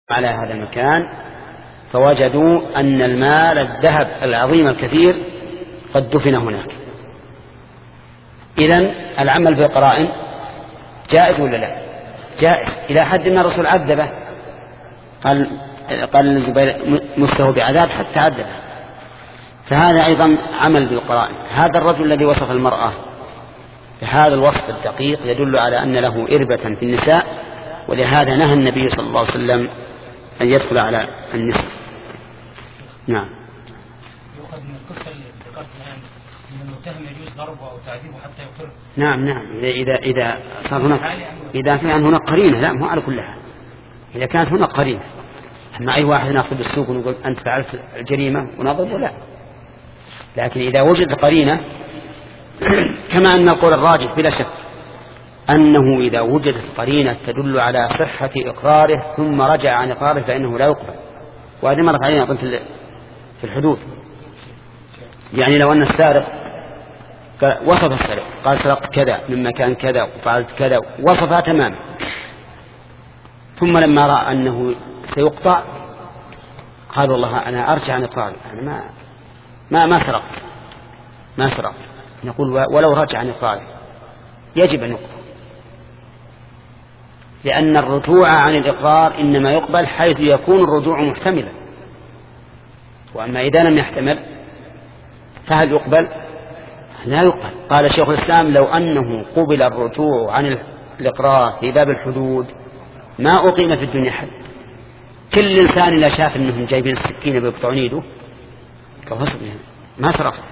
على هذا المكان فوجدوا أن المال الذهب العظيم الكثير قد دفن هناك. إذن العمل بالقرائن جائز ولا لا؟ جائز، إلى حد أن الرسول عذبه، قال للزبير مسه بعذاب حتى عذبه. فهذا أيضا عمل بالقرائن. هذا الرجل الذي وصف المرأة بهذا الوصف الدقيق يدل على أن له إربة في النساء، ولهذا نهى النبي صلى الله عليه وسلم أن يدخل على النساء. نعم. يؤخذ من القصة اللي ذكرت الآن أن المتهم يجوز ضربه أو تعذيبه حتى يقر. نعم إذا صار هناك، إذا كان هناك قرينة، لا مو على كل حال، إذا كانت هناك قرينة. أما أي واحد نأخذ بالسوق ونقول أنت فعلت الجريمة ونضربه، لا. لكن إذا وجد قرينة، كما أن القول الراجح بلا شك أنه إذا وجدت قرينة تدل على صحة إقراره ثم رجع عن إقراره فإنه لا يقبل. وهذه مرت علينا أظن في الحدود. يعني لو أن السارق وصف السرق، قال سرقت كذا من مكان كذا وفعلت كذا، وصفها تماما، ثم لما رأى أنه سيقطع قال والله أنا أرجع عن إقراري، أنا ما سرقت. نقول ولو رجع عن إقراره يجب أن يقبل، لأن الرجوع عن الإقرار إنما يقبل حيث يكون الرجوع محتملا، وأما إذا لم يحتمل فهل يقبل؟ لا يقبل. قال شيخ الإسلام لو أنه قبل الرجوع عن الإقرار في باب الحدود ما أقيم في الدنيا حد. كل إنسان إذا شاف أنهم جايبين السكينة بيقطعون يده ما سرق،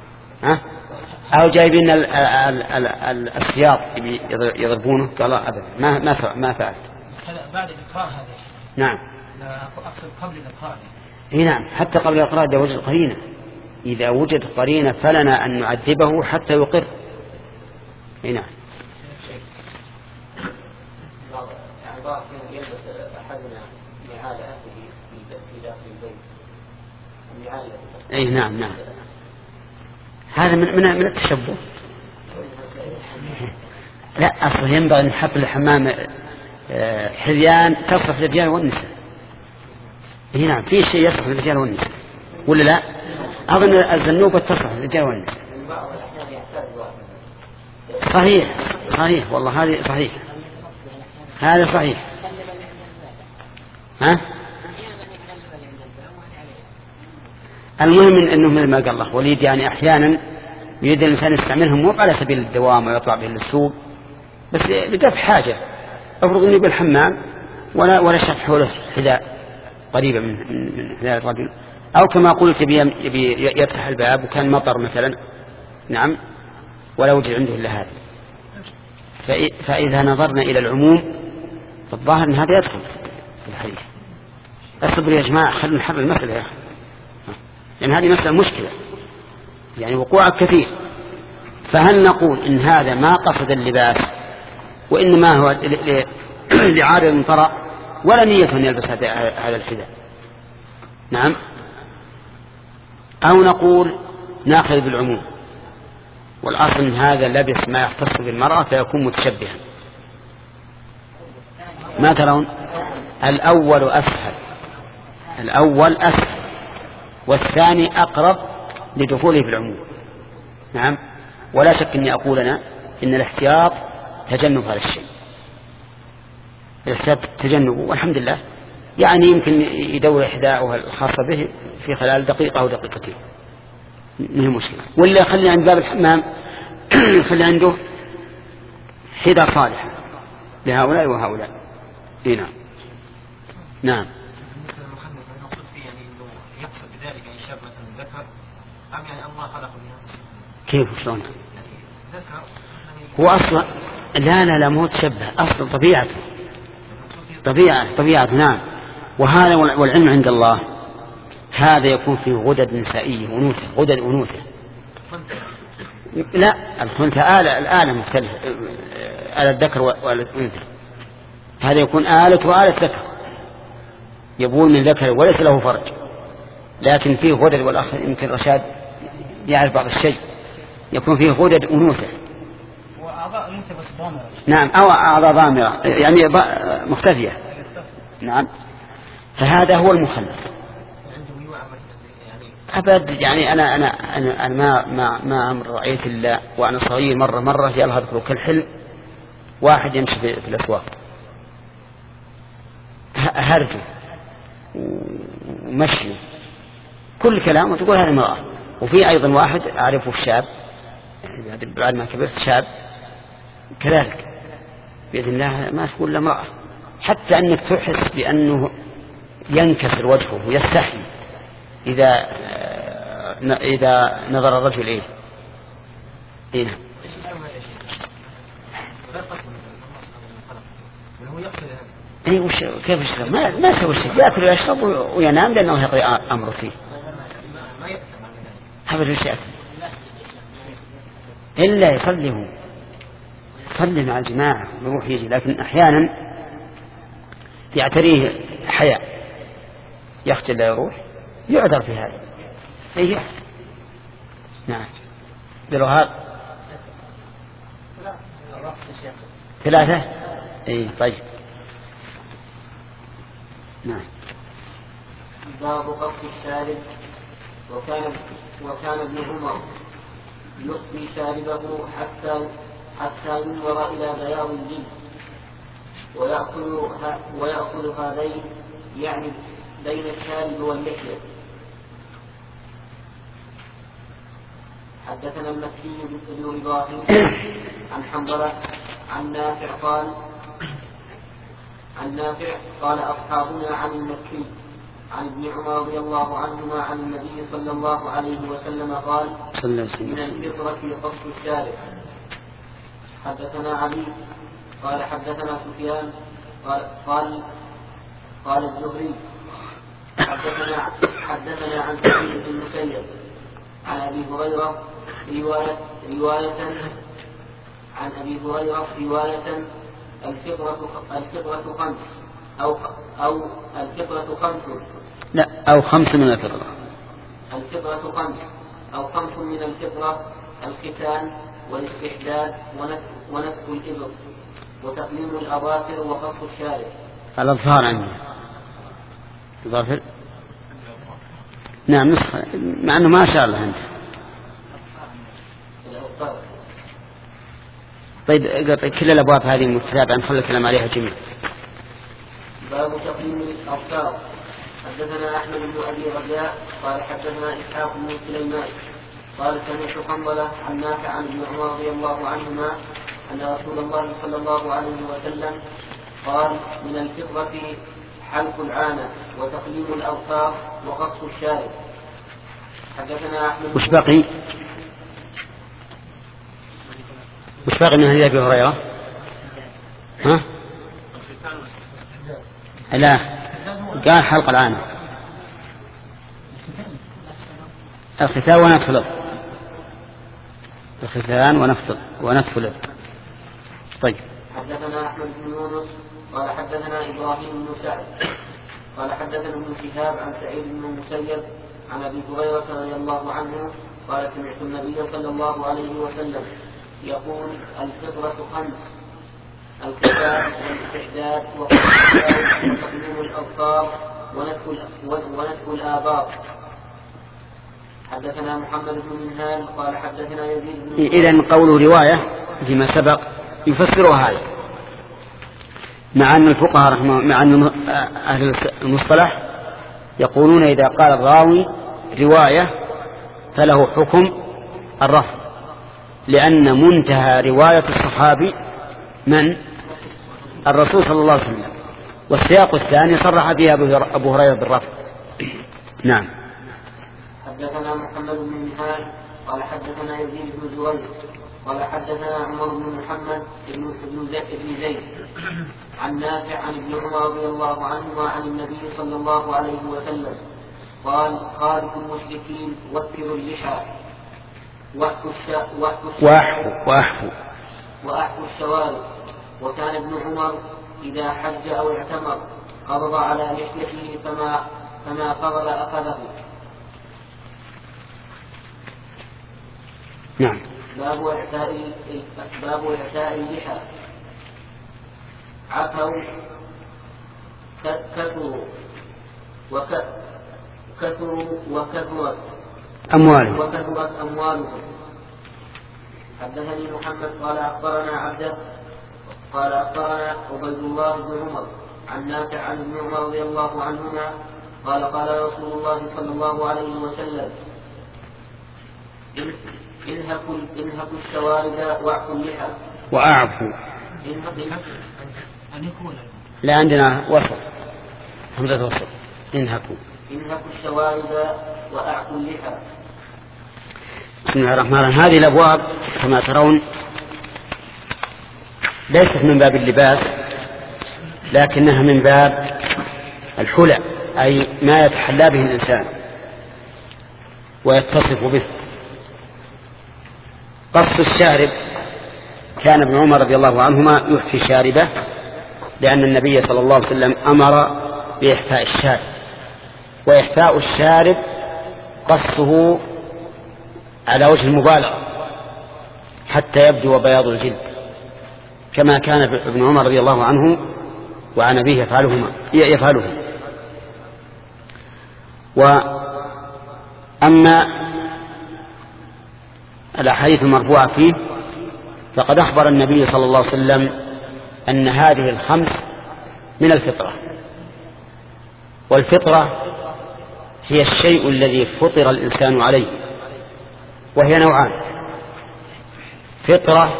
أو جايبين السياط يضربونه قال أبدا ما فعلت. بعد الإقرار هذا؟ نعم. لا أقصد قبل الإقرار. نعم، حتى قبل الإقرار إذا وجد قرينة. إذا وجد قرينة فلنا أن نعذبه حتى يقر. نعم. نعم. هذا من التشبه. لا، أصلا ينبغي أن نحط الحمام حذيان تصلح للرجال والنساء. نعم، في شيء يصلح للرجال والنساء ولا لا؟ أظن الزنوبة تصلح للرجال والنساء. صحيح والله، هذه صحيح، هذا صحيح. المهم أنه مثل ما قال الله وليد، يعني أحيانا يريد الإنسان يستعملهم مو على سبيل الدوام ويطلع به للسوق، بس لدفع حاجة. أفرض أنه بالحمام ولا شك حوله حذاء قريبة من حذاء الرجل، أو كما قلت يبي يفتح الباب وكان مطر مثلا، نعم، ولا وجد عنده إلا هذا. فإذا نظرنا إلى العموم فالظاهر أن هذا يدخل في الحديث. أصبر يا جماعة، خلوا نحل المسألة يا أخي، لأن هذه مسألة مشكلة، يعني وقوعها كثير. فهل نقول إن هذا ما قصد اللباس وإنما هو لعارض طرأ ولا نية أن يلبس هذا الحذاء؟ نعم. أو نقول نأخذ بالعموم، والأصل إن هذا لبس ما يختص بالمرأة فيكون متشبها. ما ترون؟ الأول أسهل والثاني أقرب لدخوله في العموم. نعم. ولا شك أني أقول أنا إن الاحتياط تجنب هذا الشيء، الاحتياط تجنبه، والحمد لله. يعني يمكن يدور إحداءها الخاصة به في خلال دقيقة أو دقيقتين، من المشكلة. ولا خلي عند باب الحمام خلي عنده حذاء صالحة لهؤلاء وهؤلاء. نعم. كيف شلون؟ هو أصلا لا مو تشبه، أصلا طبيعته. نعم. وهذا والعلم عند الله، هذا يكون فيه غدد نسائية غدد أنوثة. لا، الخنثى الآلة مختلفة، آلة الذكر والأنثى. هذا يكون آلة ذكر، يبول من ذكر وليس له فرج، لكن فيه غدد، والأخ يمكن رشاد يعرف بعض الشيء، يكون فيه غدد أنوثة وأعضاء أنوثة بس ضامرة. نعم، أو أعضاء ضامرة يعني مختفية. نعم. فهذا هو المخلف. أبد يعني أنا ما أمر رأيت إلا وأنا صغير مرة يلا أذكر كالحلم واحد يمشي في الأسواق هرجه ومشي كل كلام وتقول هذه امرأة. وفي أيضا واحد أعرفه الشاب يعني بعد ما كبرت شاب كذلك بإذن الله ما تقول امرأة، حتى أنك تحس بأنه ينكسر وجهه ويستحي إذا نظر الرجل إليه. إيه كيف يشرب؟ ما يسوي شيء، يأكل ويشرب وينام لأنه يقضي أمره فيه. هذا وش يأكل إلا يصلي مع الجماعة يروح يجي، لكن أحيانا يعتريه حياء يخجل لا يروح يعذر في هذا. إيه نعم بالوهاب 3. إيه طيب نعم. باب قص الشارب. وكان ابن عمر يخفي شاربه حتى ينظر إلى بياض الجلد ويأكل هذين يعني بين الشارب واللحية. حدثنا المكي بن إبراهيم عن حنظلة عن نافع قال أصحابنا عن المكي عن ابن عمر رضي الله عنهما عن النبي صلى الله عليه وسلم قال من الفطرة قص الشارب. حدثنا علي قال حدثنا سفيان قال الزهري حدثنا عن سعيد بن المسيب عن أبي هريرة رواية الفطرة 5 أو الفطرة 5 لا أو 5 من الفطرة. الفطرة 5 أو 5 من الفطرة: الختان والاستحداد ونسف الإبط وتقليم الأظافر وقص الشارب. الأظفار عندي الأظافر نعم نسخة مع أنه ما شاء الله عندي. طيب كل الأبواب هذه متتابعة نخلي الكلام عليها جميع. باب تقليم الأظفار. حدثنا أحمد بن أبي رجاء قال حدثنا إسحاق بن سليمان قال سمعت حنظلة عن نافع عن ابن عمر رضي الله عنهما أن رسول الله صلى الله عليه وسلم قال من الفطرة حلق العانة وتقليم الأظفار وقص الشارب. حدثنا أحمد. وش باقي من هذه أبي هريرة؟ ها؟ لا قال حلق العانة الختان ونتف الإبط. الختان ونتف الإبط. طيب. حدثنا أحمد بن يونس قال حدثنا إبراهيم بن سعد قال حدثنا ابن شهاب عن سعيد بن المسيب عن أبي هريرة رضي الله عنه قال سمعت النبي صلى الله عليه وسلم يقول الفطرة 5: الختان والاستحداد وتقليم الأظفار ونتف الآباط. حدثنا محمد بن منهال قال حدثنا يزيد بن. إذن قوله رواية فيما سبق يفسرها هذا، مع أن الفقهاء رحمه مع أن أهل المصطلح يقولون إذا قال الراوي رواية فله حكم الرفع، لأن منتهى رواية الصحابي من الرسول صلى الله عليه وسلم، والسياق الثاني صرح فيها أبو هريرة بالرفع. نعم. حدثنا محمد بن منهال قال حدثنا يزيد بن زريع قال حدثنا عمر بن محمد بن زيد عن نافع عن ابن عمر رضي الله عنهما عن النبي صلى الله عليه وسلم قال خالف المشركين وكروا اللحى وأحفوا الشوارب. وكان ابن عمر إذا حج أو اعتمر قبض على لحيته فما قبض أخذه. نعم. باب إعتاء اللحى. عفوا كثروا وكثرت أموالهم. حدثني محمد قال أخبرنا عبده قال أخبرنا عبيد الله بن عمر عن نافع عن ابن عمر رضي الله عنهما قال قال رسول الله صلى الله عليه وسلم انهكوا الشوارب واعفوا اللحى. وأعفوا لا عندنا وسط همزة وسط. انهكوا الشوارب واعفوا اللحى. بسم الله الرحمن الرحيم. هذه الأبواب كما ترون ليست من باب اللباس لكنها من باب الحلى، أي ما يتحلى به الإنسان ويتصف به. قص الشارب، كان ابن عمر رضي الله عنهما يحفي شاربه لأن النبي صلى الله عليه وسلم أمر بإحفاء الشارب، وإحفاء الشارب قصه على وجه المبالغة حتى يبدو بياض الجلد، كما كان ابن عمر رضي الله عنه وعن أبيه يفعله. وأما الأحاديث المرفوعة فيه فقد أخبر النبي صلى الله عليه وسلم أن هذه الخمس من الفطرة، والفطرة هي الشيء الذي فطر الإنسان عليه، وهي نوعان: فطرة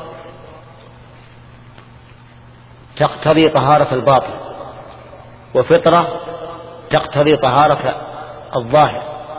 تقتضي طهارة الباطن، وفطرة تقتضي طهارة الظاهر،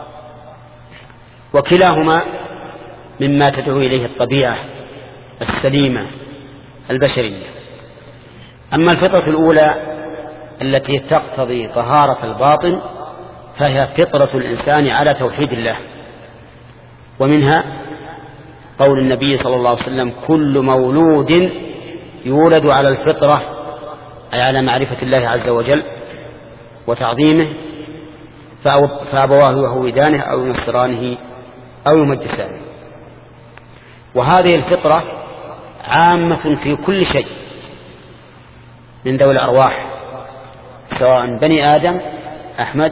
وكلاهما مما تدعو إليه الطبيعة السليمة البشرية. أما الفطرة الأولى التي تقتضي طهارة الباطن فهي فطرة الإنسان على توحيد الله، ومنها قول النبي صلى الله عليه وسلم: كل مولود يولد على الفطرة، أي على معرفة الله عز وجل وتعظيمه، فأبواه يهودانه أو ينصرانه أو يمجسانه. وهذه الفطرة عامة في كل شيء من ذوي الأرواح، سواء بني آدم أحمد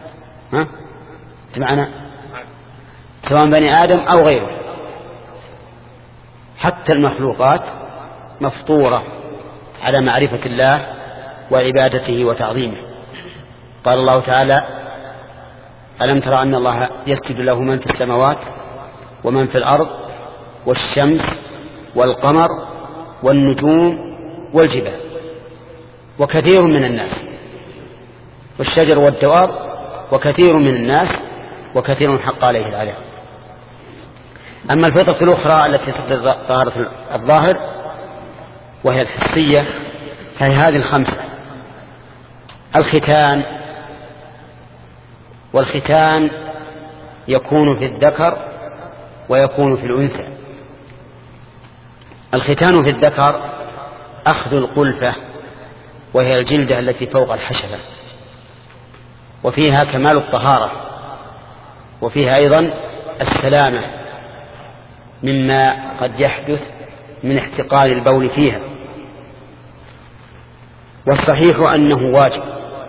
معنا، سواء بني آدم أو غيره، حتى المخلوقات مفطورة على معرفة الله وعبادته وتعظيمه. قال الله تعالى: ألم ترى أن الله يسجد له من في السماوات ومن في الأرض والشمس والقمر والنجوم والجبال وكثير من الناس والشجر والدواب وكثير من الناس وكثير حق عليه العذاب. أما الفطرة الأخرى التي تقتضي طهارة الظاهر وهي الحسية فهي هذه الخمسة: الختان، والختان يكون في الذكر ويكون في الأنثى. الختان في الذكر أخذ القلفة، وهي الجلدة التي فوق الحشفة، وفيها كمال الطهارة، وفيها أيضا السلامة مما قد يحدث من احتقان البول فيها. والصحيح أنه واجب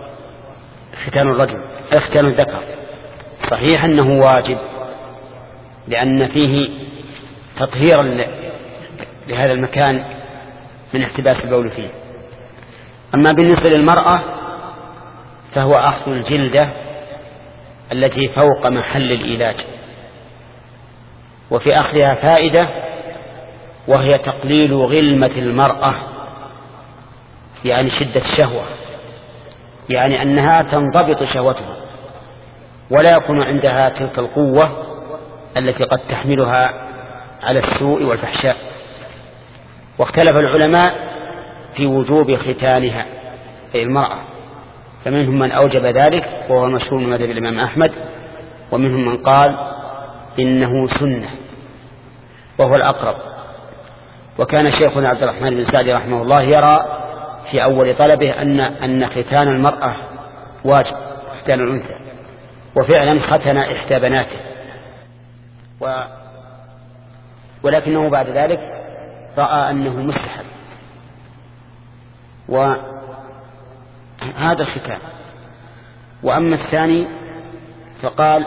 ختان الذكر، صحيح أنه واجب لأن فيه تطهيرا لهذا المكان من احتباس البول فيه. أما بالنسبة للمرأة فهو أخذ الجلدة التي فوق محل العلاج، وفي أخذها فائدة، وهي تقليل غلمة المرأة، يعني شدة الشهوة، يعني أنها تنضبط شهوتها ولا يكون عندها تلك القوة التي قد تحملها على السوء والفحشاء. واختلف العلماء في وجوب ختانها أي المرأة، فمنهم من أوجب ذلك وهو مشهور من مذهب الإمام أحمد، ومنهم من قال إنه سنة وهو الأقرب. وكان شيخنا عبد الرحمن بن سعدي رحمه الله يرى في أول طلبه أن ختان المرأة واجب ختان الأنثى، وفعلا ختن إحدى بناته، ولكنه بعد ذلك رأى أنه مستحب. وهذا الختان وأما الثاني فقال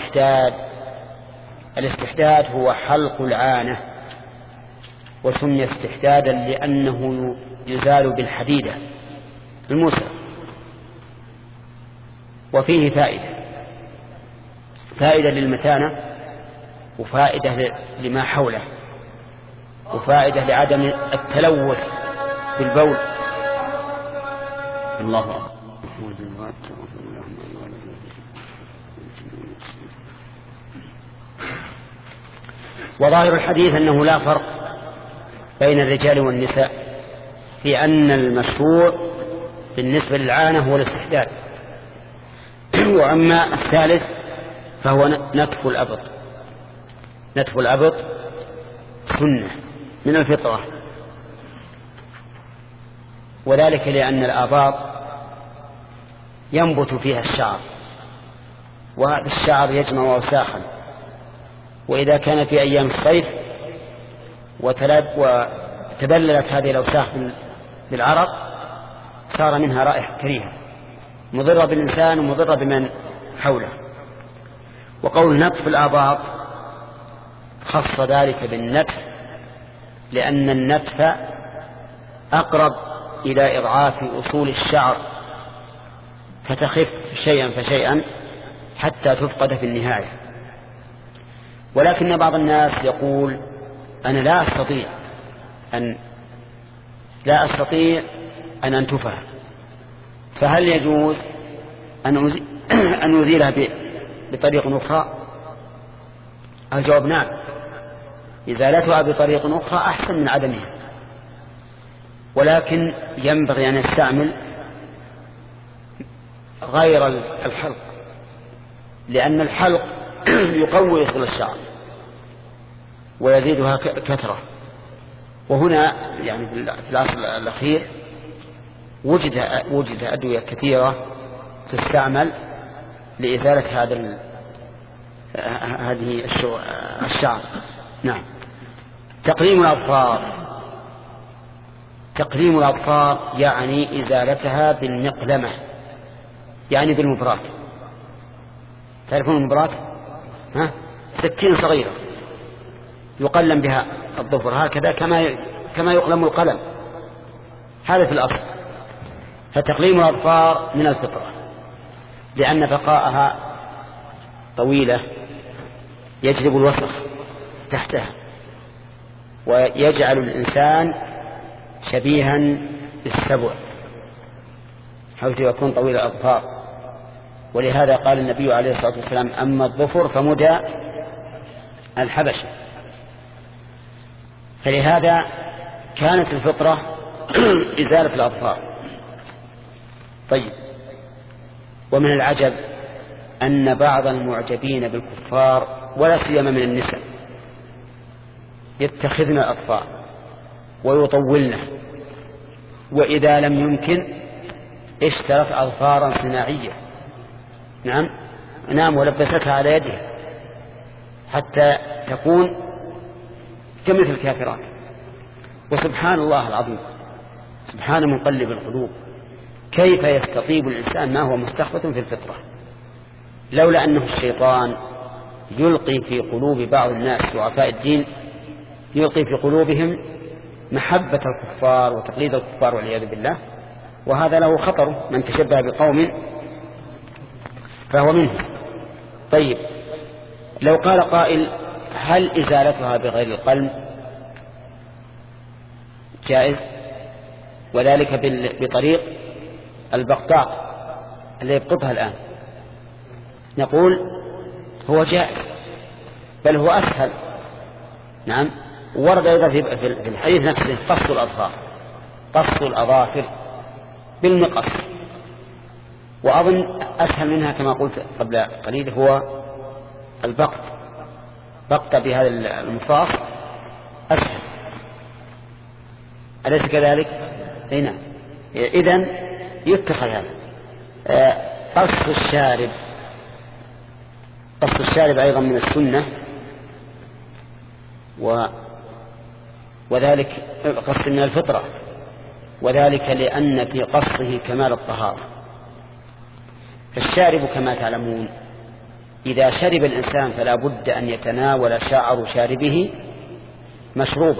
الاستحداد هو حلق العانة، وسمي استحدادا لأنه يزال بالحديدة الموسى. وفيه فائدة للمتانة، وفائدة لما حوله، وفائدة لعدم التلوث بالبول. الله أكبر. وظاهر الحديث أنه لا فرق بين الرجال والنساء، في أن المشروع بالنسبة للعانة هو الاستحداد. وأما الثالث فهو نتف الأبط. نتف الأبط سنة من الفطرة، وذلك لأن الآباط ينبت فيها الشعر، وهذا الشعر يجمع أوساخا، وإذا كان في أيام الصيف وتبللت هذه الأوساخ بالعرق صار منها رائحة كريهة مضرة بالإنسان ومضرة بمن حوله. وقول نتف الآباط خص ذلك بالنتف، لأن النتف أقرب إلى إضعاف أصول الشعر، فتخف شيئا فشيئا حتى تفقد في النهاية. ولكن بعض الناس يقول أنا لا أستطيع أن أنتفها، فهل يجوز أن أزيلها بطريق أخرى؟ الجواب نعم، إزالتها بطريق أخرى أحسن من عدمها، ولكن ينبغي أن يستعمل غير الحلق، لأن الحلق يقوي أصول الشعر ويزيدها كثرة. وهنا يعني في العصر الأخير وجد أدوية كثيرة تستعمل لإزالة هذه الشعر. نعم. تقليم الأظفار يعني إزالتها بالمقلمة، يعني بالمبرات. تعرفون المبرات؟ سكين صغيرة يقلم بها الظفر هكذا كما يقلم القلم، هذا في الأصل. فتقليم الأظفار من الفطرة، لأن بقاءها طويلة يجلب الوسخ تحتها، ويجعل الإنسان شبيها بالسبع حيث يكون طويل الأظفار. ولهذا قال النبي عليه الصلاة والسلام أما الظفر فمدى الحبشة. فلهذا كانت الفطرة إزالة الأظفار. طيب، ومن العجب أن بعض المعجبين بالكفار ولا سيما من النساء يتخذن الأظفار ويطولن، وإذا لم يمكن اشترت أظفارا صناعية. نعم ولبستها على يده حتى تكون كمثل الكافرات. وسبحان الله العظيم، سبحان مقلب القلوب، كيف يستطيب الإنسان ما هو مستخبط في الفطرة؟ لولا أنه الشيطان يلقي في قلوب بعض الناس ضعفاء الدين، يلقي في قلوبهم محبة الكفار وتقليد الكفار والعياذ بالله، وهذا له خطر، من تشبه بقوم فهو منه. طيب، لو قال قائل هل إزالتها بغير القلم جائز، وذلك بطريق البقطاق اللي يبقطها الآن؟ نقول هو جائز، بل هو أسهل. نعم، ورد أيضا في الحديث نفسه قص الأظافر بالمقص، وأظن أسهل منها كما قلت قبل قليل هو بقط بهذا المفاص أسهل، أليس كذلك؟ أي نعم. إذن يتخذ هذا. قص الشارب أيضا من السنة، وذلك قص من الفطرة، وذلك لأن في قصه كمال الطهارة، فالشارب كما تعلمون إذا شرب الإنسان فلا بد أن يتناول شعر شاربه مشروبا،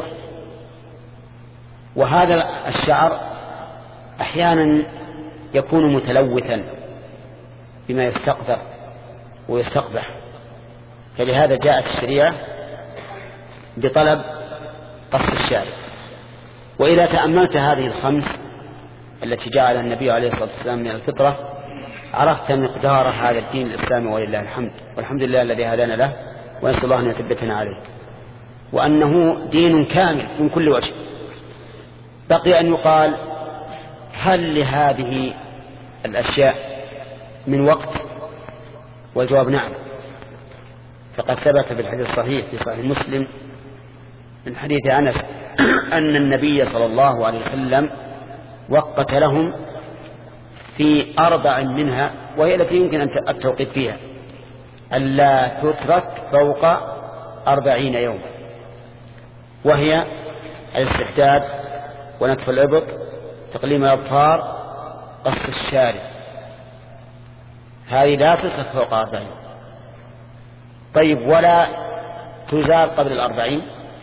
وهذا الشعر أحيانا يكون متلوثا بما يستقذر ويستقبح، فلهذا جاءت الشريعة بطلب قص الشارب. وإذا تأملت هذه الخمس التي جعل النبي عليه الصلاة والسلام من الفطرة عرفت مقدار هذا الدين الإسلامي، ولله الحمد، والحمد لله الذي هدانا له، ونسأل الله أن يثبتنا عليه، وأنه دين كامل من كل وجه. بقي أن يقال هل لهذه الأشياء من وقت؟ والجواب نعم، فقد ثبت في الحديث الصحيح في صحيح مسلم من حديث أنس أن النبي صلى الله عليه وسلم وقت لهم في 4 منها، وهي التي يمكن أن التوقيت فيها، ألا تترك فوق 40 يوما، وهي الاستحداد ونتف الإبط، تقليم الأظفار، قص الشارب، هذه لا تترك فوق 40. طيب ولا تزال قبل 40؟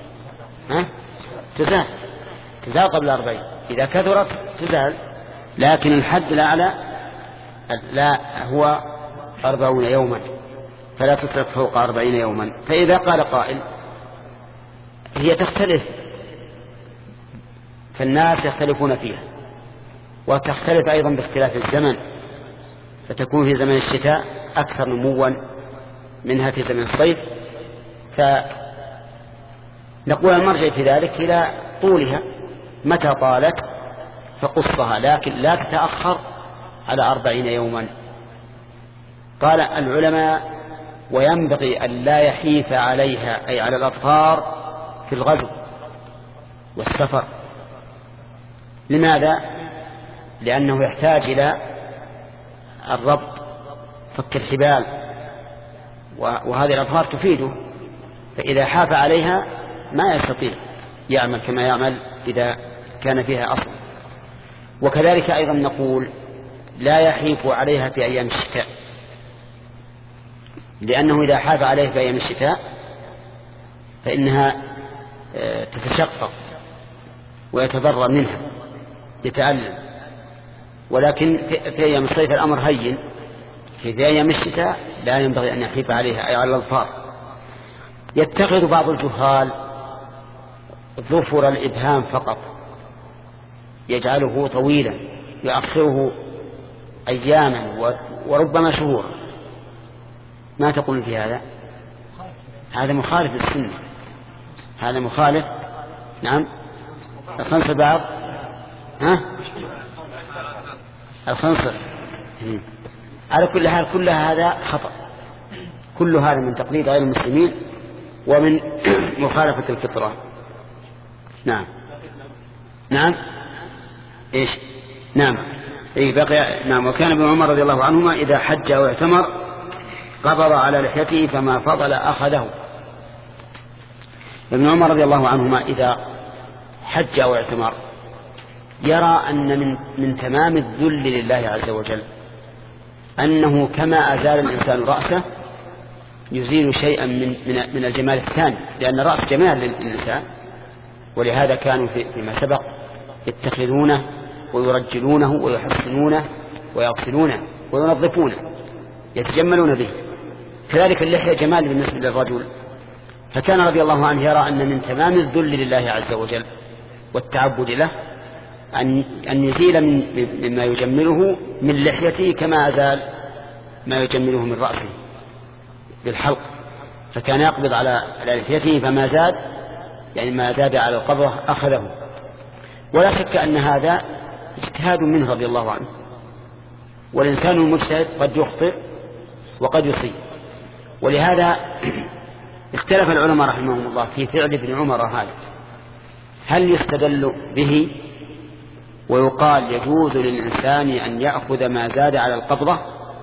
تزال قبل 40 إذا كثرت تزال، لكن الحد الأعلى لا هو 40 يوما، فلا تترك فوق 40 يوما. فإذا قال قائل هي تختلف، فالناس يختلفون فيها، وتختلف أيضا باختلاف الزمن، فتكون في زمن الشتاء أكثر نموا منها في زمن الصيف، فنقول المرجع في ذلك إلى طولها، متى طالت فقصها، لكن لا تتأخر على 40 يوما. قال العلماء وينبغي أن لا يحيف عليها، أي على الأطهار، في الغزو والسفر. لماذا؟ لأنه يحتاج إلى الربط، فك الحبال، وهذه الأطهار تفيده، فإذا حاف عليها ما يستطيع يعمل كما يعمل إذا كان فيها أصل. وكذلك أيضا نقول لا يحيف عليها في أيام الشتاء، لأنه إذا حاف عليها في أيام الشتاء فإنها تتشقق ويتضرر منها، يتألم. ولكن في أيام الصيف الأمر هين، في أيام الشتاء لا ينبغي أن يحيف عليها، أي على الأظفار. يتخذ بعض الجهال ظفر الإبهام فقط، يجعله طويلا، يؤخره أياما وربما شهورا. ما تقول في هذا؟ هذا مخالف للسنة، هذا مخالف. نعم، الخنصر بعض الخنصر على كل حال، كل هذا خطأ، كل هذا من تقليد غير المسلمين ومن مخالفة الفطرة. نعم إيش؟ نعم بقي. نعم. وكان ابن عمر رضي الله عنهما إذا حج أو اعتمر قبض على لحيته فما فضل أخذه. ابن عمر رضي الله عنهما إذا حج أو اعتمر يرى أن من تمام الذل لله عز وجل أنه كما أزال الإنسان رأسه يزيل شيئا من الجمال الثاني، لأن الرأس جمال للإنسان، ولهذا كانوا فيما سبق يتخذونه ويرجلونه ويحسنونه ويغسلونه وينظفونه، يتجملون به. كذلك اللحية جمال بالنسبة للرجل، فكان رضي الله عنه يرى أن من تمام الذل لله عز وجل والتعبد له أن يزيل مما يجمله من لحيته كما أزال ما يجمله من رأسه بالحلق، فكان يقبض على لحيته فما زاد، يعني ما زاد على القبضة أخذه. ولا شك أن هذا اجتهاد منه رضي الله عنه، والإنسان المجتهد قد يخطئ وقد يصيب. ولهذا اختلف العلماء رحمهم الله في فعل ابن عمر هذا، هل يستدل به ويقال يجوز للإنسان أن يأخذ ما زاد على القبضة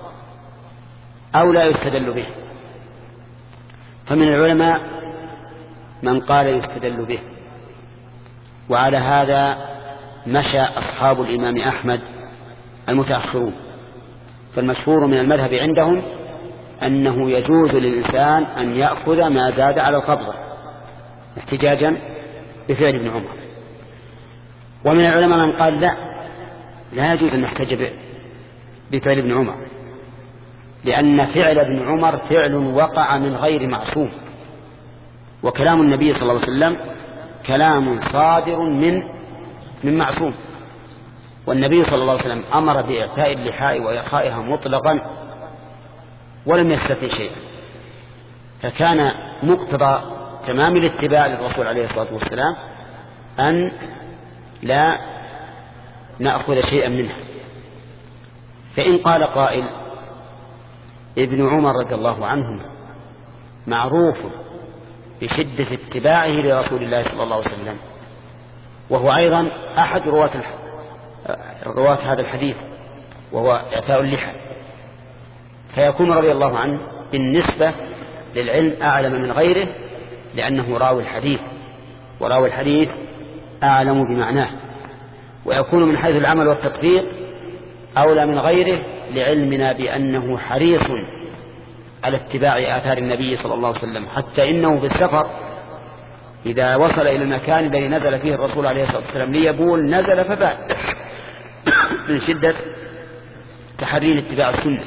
أو لا يستدل به؟ فمن العلماء من قال يستدل به، وعلى هذا مشى أصحاب الإمام أحمد المتأخرون، فالمشهور من المذهب عندهم أنه يجوز للإنسان أن يأخذ ما زاد على القبضة احتجاجا بفعل ابن عمر. ومن العلماء من قال لا يجوز أن نحتج بفعل ابن عمر، لأن فعل ابن عمر فعل وقع من غير معصوم، وكلام النبي صلى الله عليه وسلم كلام صادر من معصوم، والنبي صلى الله عليه وسلم أمر بإعفاء اللحاء وإرخائها مطلقا ولم يستثني شيئا، فكان مقتضى تمام الاتباع للرسول عليه الصلاة والسلام أن لا نأخذ شيئا منها. فإن قال قائل ابن عمر رضي الله عنه معروف بشدة اتباعه لرسول الله صلى الله عليه وسلم، وهو أيضا أحد رواة هذا الحديث وهو إعفاء اللحى، فيكون رضي الله عنه بالنسبة للعلم أعلم من غيره، لأنه راوي الحديث، وراوي الحديث أعلم بمعناه، ويكون من حيث العمل والتطبيق أولى من غيره، لعلمنا بأنه حريص على اتباع آثار النبي صلى الله عليه وسلم، حتى إنه في السفر إذا وصل إلى المكان الذي نزل فيه الرسول عليه الصلاة والسلام ليبول نزل فبال من شدة تحري اتباع السنة.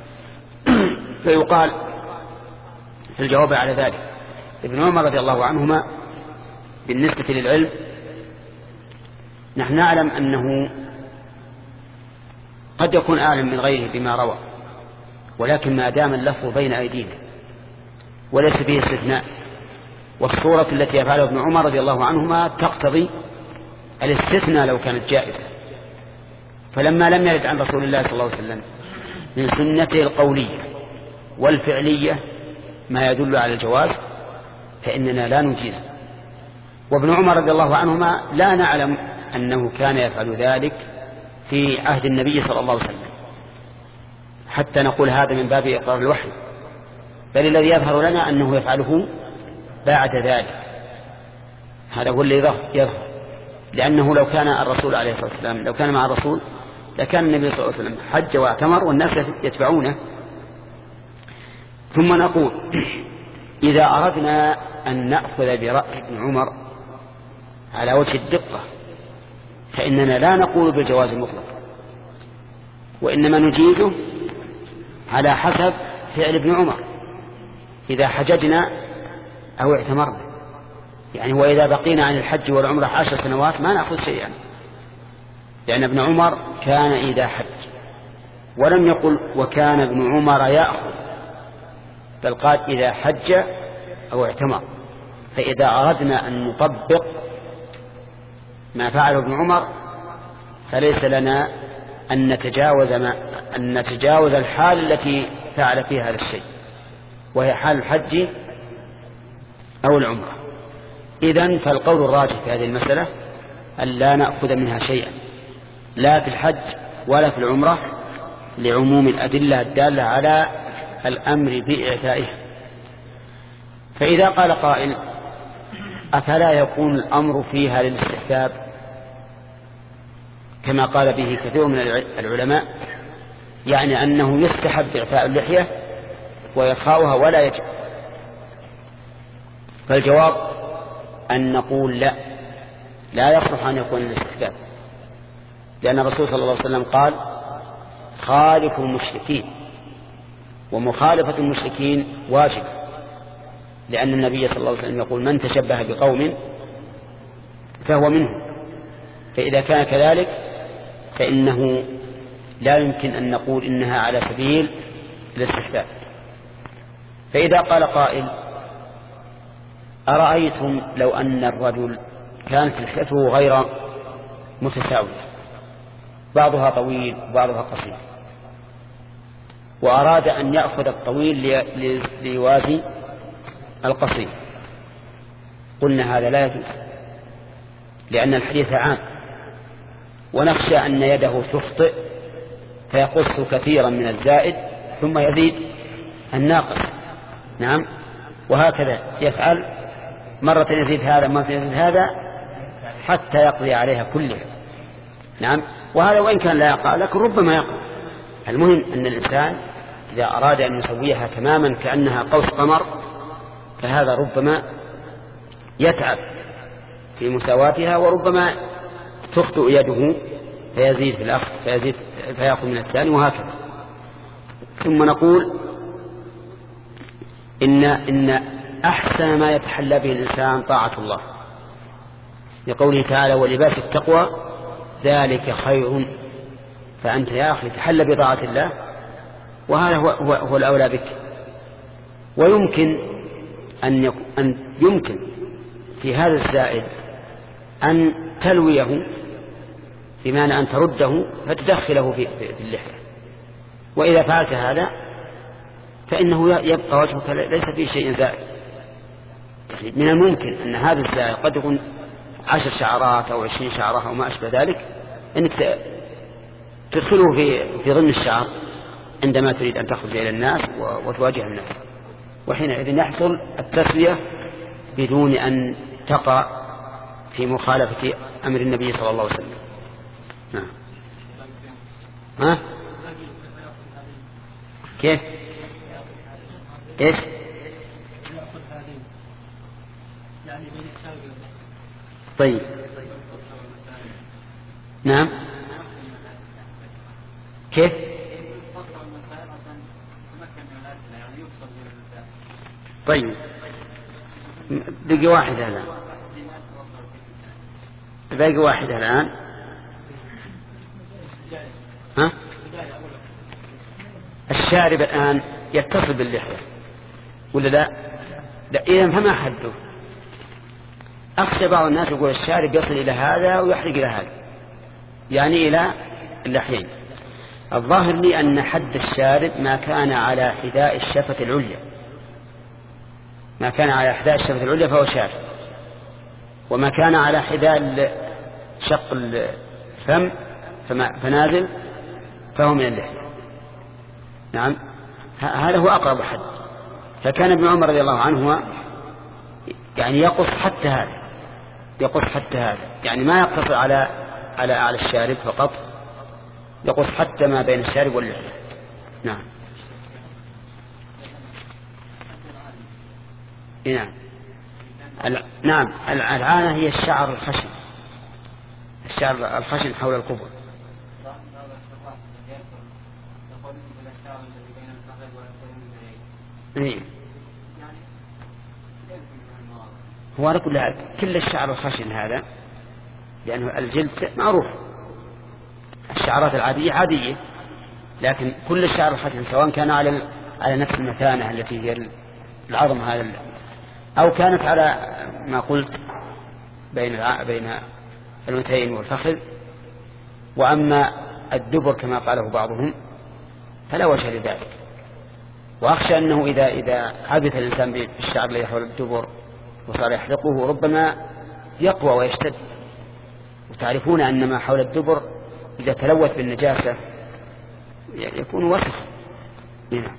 فيقال في الجواب على ذلك ابن عمر رضي الله عنهما بالنسبة للعلم نحن نعلم أنه قد يكون أعلم من غيره بما روى، ولكن ما دام اللفظ بين أيدينا وليس فيه استثناء، والصورة التي يفعلها ابن عمر رضي الله عنهما تقتضي الاستثناء لو كانت جائزة، فلما لم يرد عن رسول الله صلى الله عليه وسلم من سنته القولية والفعلية ما يدل على الجواز فإننا لا نجيز. وابن عمر رضي الله عنهما لا نعلم أنه كان يفعل ذلك في عهد النبي صلى الله عليه وسلم حتى نقول هذا من باب إقرار الوحي، بل الذي يظهر لنا أنه يفعله بعد ذلك، هذا هو اللي يظهر، لأنه لو كان الرسول عليه الصلاة والسلام لو كان مع الرسول لكان النبي صلى الله عليه وسلم حج واعتمر والناس يتبعونه. ثم نقول إذا أردنا أن نأخذ برأي ابن عمر على وجه الدقة فإننا لا نقول بالجواز المطلق، وإنما نجيزه على حسب فعل ابن عمر إذا حججنا أو اعتمرنا، يعني وإذا بقينا عن الحج والعمرة 10 سنوات ما نأخذ شيئا، لأن ابن عمر كان إذا حج، ولم يقل وكان ابن عمر يأخذ، بل قال إذا حج أو اعتمر. فإذا أردنا أن نطبق ما فعل ابن عمر فليس لنا أن نتجاوز الحال التي فعل فيها هذا الشيء، وهي حال الحج أو العمرة. إذن فالقول الراجح في هذه المسألة أن لا نأخذ منها شيئا لا في الحج ولا في العمرة، لعموم الأدلة الدالة على الأمر بإعفائها. فإذا قال قائل أفلا يكون الأمر فيها للاستحباب كما قال به كثير من العلماء، يعني أنه يستحب إعفاء اللحية ويرخاؤها ولا يجب؟ فالجواب أن نقول لا يصلح أن يكون للاستحباب، لأن الرسول صلى الله عليه وسلم قال خالفوا المشركين، ومخالفة المشركين واجب، لأن النبي صلى الله عليه وسلم يقول من تشبه بقوم فهو منهم. فإذا كان كذلك فإنه لا يمكن أن نقول إنها على سبيل الاستحباب. فإذا قال قائل أرأيتم لو أن الرجل كانت لحيته غير متساوية، بعضها طويل وبعضها قصير، وأراد أن يأخذ الطويل ليوازي القصير، قلنا هذا لا يجوز، لأن الحديث عام، ونخشى أن يده تخطئ فيقص كثيرا من الزائد ثم يزيد الناقص. نعم، وهكذا يفعل، مرة يزيد هذا مرة يزيد هذا حتى يقضي عليها كلها. نعم، وهذا وإن كان لا يقع لكن ربما يقع، المهم أن الإنسان إذا أراد أن يسويها تماما كأنها قوس قمر فهذا ربما يتعب في مساواتها، وربما تخطئ يده فيزيد في الأخذ فيأخذ من الثاني، وهكذا. ثم نقول إن أحسن ما يتحلى به الإنسان طاعة الله، لقوله تعالى ولباس التقوى ذلك خير. فأنت يا أخي تحلى بطاعة الله، وهذا هو الأولى بك. ويمكن أن يمكن في هذا الزائد أن تلويه، بمعنى أن ترده فتدخله في اللحية. وإذا فعلت هذا فإنه يبقى وجهك ليس فيه شيء زائد. يعني من الممكن أن هذا الزائد قد يكون 10 شعرات أو 20 شعرة أو ما أشبه ذلك، أنك تدخله في ضمن الشعر عندما تريد أن تخرج إلى الناس وتواجه الناس، وحينئذ يحصل التسوية بدون أن تقع في مخالفة أمر النبي صلى الله عليه وسلم. نعم. ها؟ كيف؟ إيش؟ طيب. نعم. كيف؟ طيب باقي واحدة الآن. باقي واحدة الآن. ها؟ الشارب الآن يتصل باللحية ولا لا؟ لا، إذن فما حده. أخشى بعض الناس يقول الشارب يصل إلى هذا ويحرق إلى هذا، يعني إلى اللحيين. الظاهر لي أن حد الشارب ما كان على حذاء الشفة العليا، ما كان على حذاء الشفة العليا فهو شارب، وما كان على حذاء شق الفم فنازل فهو من اللحية. نعم، هذا هو أقرب حد. فكان ابن عمر رضي الله عنه يعني يقص حتى هذا، يقص حتى هذا، يعني ما يقتصر على الشارب فقط، يقص حتى ما بين الشارب واللحية. نعم. نعم. نعم، العانة هي الشعر الخشن، الشعر الخشن حول القبر. هو على كل الشعر الخشن هذا، لأنه الجلد معروف، الشعرات العادية عادية، لكن كل الشعر الخشن سواء كان على نفس المثانة التي هي العظم هذا، أو كانت على ما قلت بين الأنثيين والفخذ. وأما الدبر كما قاله بعضهم فلا وجه لذلك. وأخشى أنه إذا عبث الإنسان بالشعر الذي حول الدبر وصار يحلقه ربما يقوى ويشتد. وتعرفون أن ما حول الدبر إذا تلوث بالنجاسة يكون وسخ. نعم.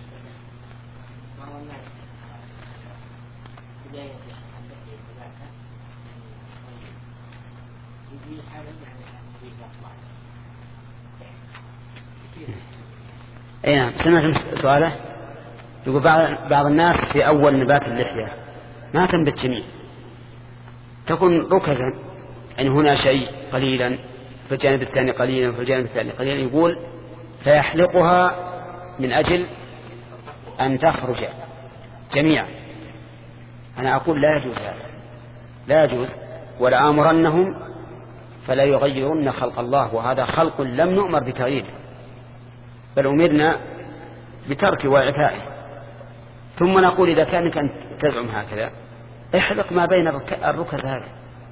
اي نعم. سمعت سؤاله يقول بعض الناس في أول نبات اللحية ما تنبت جميع، تكون ركزا، يعني هنا شيء قليلا في الجانب الثاني قليلا في الجانب الثاني قليلا، يقول فيحلقها من أجل أن تخرج جميعا. أنا أقول لا يجوز هذا، لا يجوز. ولآمرنهم فلا يغيرن خلق الله، وهذا خلق لم نؤمر بتغييره، بل أمرنا بترك وإعفائه. ثم نقول إذا كانك أن تزعم هكذا احلق ما بين الركز هذا،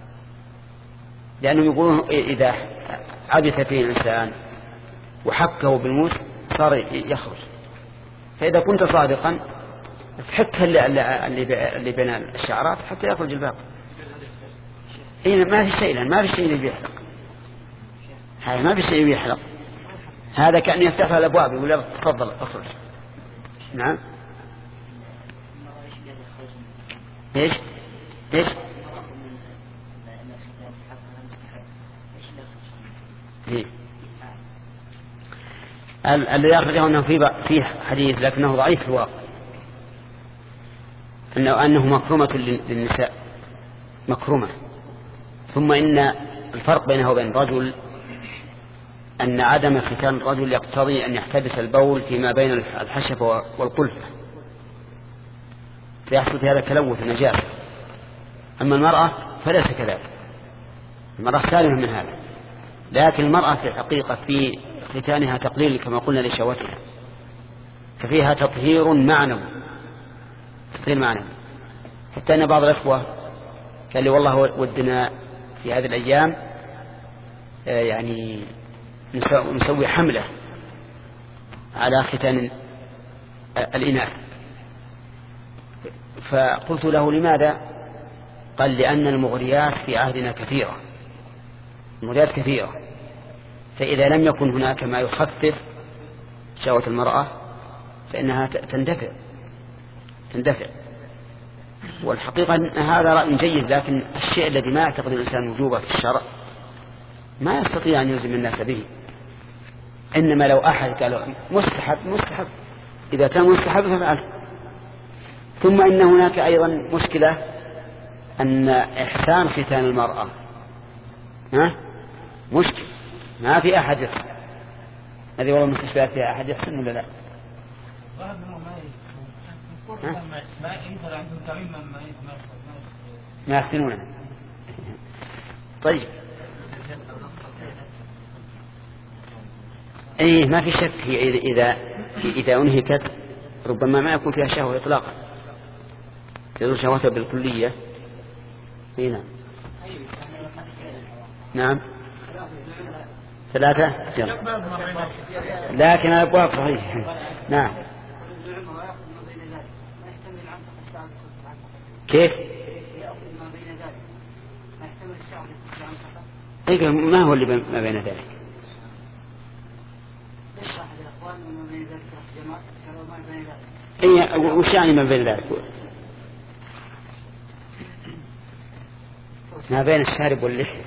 لأنهم يقولون إذا عبث فيه الإنسان وحكه بالموس صار يخرج. فإذا كنت صادقا فحكها اللي بين الشعرات حتى يخرج الباقي. ما في شيء الآن، ما في شيء اللي بيحلق هذا، ما في شيء بيحلق هذا، كأن يفتح الأبواب يقول له تفضل اخرج. نعم. ايش الذي أخرجه أنه فيه حديث لكنه ضعيف في الواقع، أنه مكرمة للنساء، مكرمة. ثم إن الفرق بينه وبين الرجل أن عدم ختان الرجل يقتضي أن يحتبس البول فيما بين الحشفة والقلفة، فيحصل في هذا التلوث النجاسة. أما المرأة فليس كذلك، المرأة سالمة من هذا، لكن المرأة في الحقيقة في ختانها تقليل كما قلنا لشهوتها، ففيها تطهير معنوي، تطهير معنوي. حتى أن بعض الأخوة قال لي والله ودنا في هذه الأيام يعني نسوي حملة على ختان الإناث، فقلت له لماذا؟ قال لأن المغريات في عهدنا كثيرة، المغريات كثيرة، فإذا لم يكن هناك ما يخفف شهوة المرأة فإنها تندفع. والحقيقة أن هذا رأي جيد، لكن الشيء الذي ما يعتقد الإنسان وجوبه في الشرع ما يستطيع أن يلزم الناس به. إنما لو أحد قال مستحب إذا كان مستحب فافعله. ثم إن هناك أيضا مشكلة أن إحسان ختان المرأة مشكل، ما في أحد يحسن. هذه والله المستشفيات فيها أحد يحسن ولا لا؟ ما يحسنونها. طيب أي ما في شك، هي إذا أنهكت ربما ما يكون فيها شهوة إطلاقا، تدور شهوتها بالكلية. هنا نعم 3 لكن الأبواب صحيح. نعم كيف؟ ما هو اللي ما بين ذلك؟ وش يعني ما بين ذلك؟ ما بين الشارب واللحية.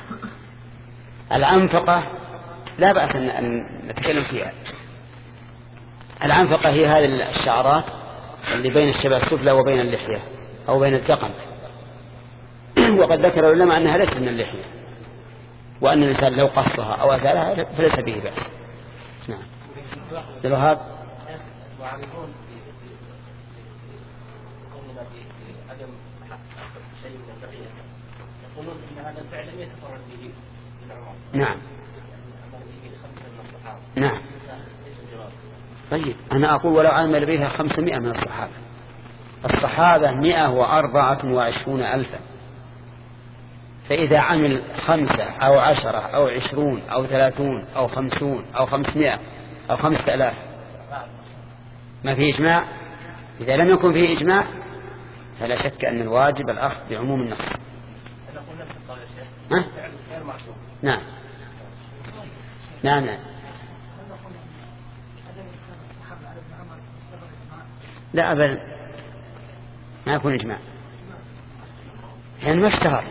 العنفقة لا بأس أن نتكلم فيها. العنفقة هي هذه الشعرات اللي بين الشبه السفلى وبين اللحية أو بين الذقن، وقد ذكر العلماء أنها ليست من اللحية، وأن الإنسان لو قصها أو أزالها فليس به بأس. نعم الوهاب يقولون إن هذا الفعل لم يتفرد به بالعمر. نعم نعم. طيب أنا أقول ولو عمل بها 500 من الصحابة 124,000، فإذا عمل 5 أو 10 أو 20 أو 30 أو 50 أو 500 أو 5000 ما فيه إجماع. إذا لم يكن فيه إجماع فلا شك أن الواجب الأخذ بعموم النص. نعم نعم نعم. لا أبدا ما يكون إجماع، يعني ما اشتهر.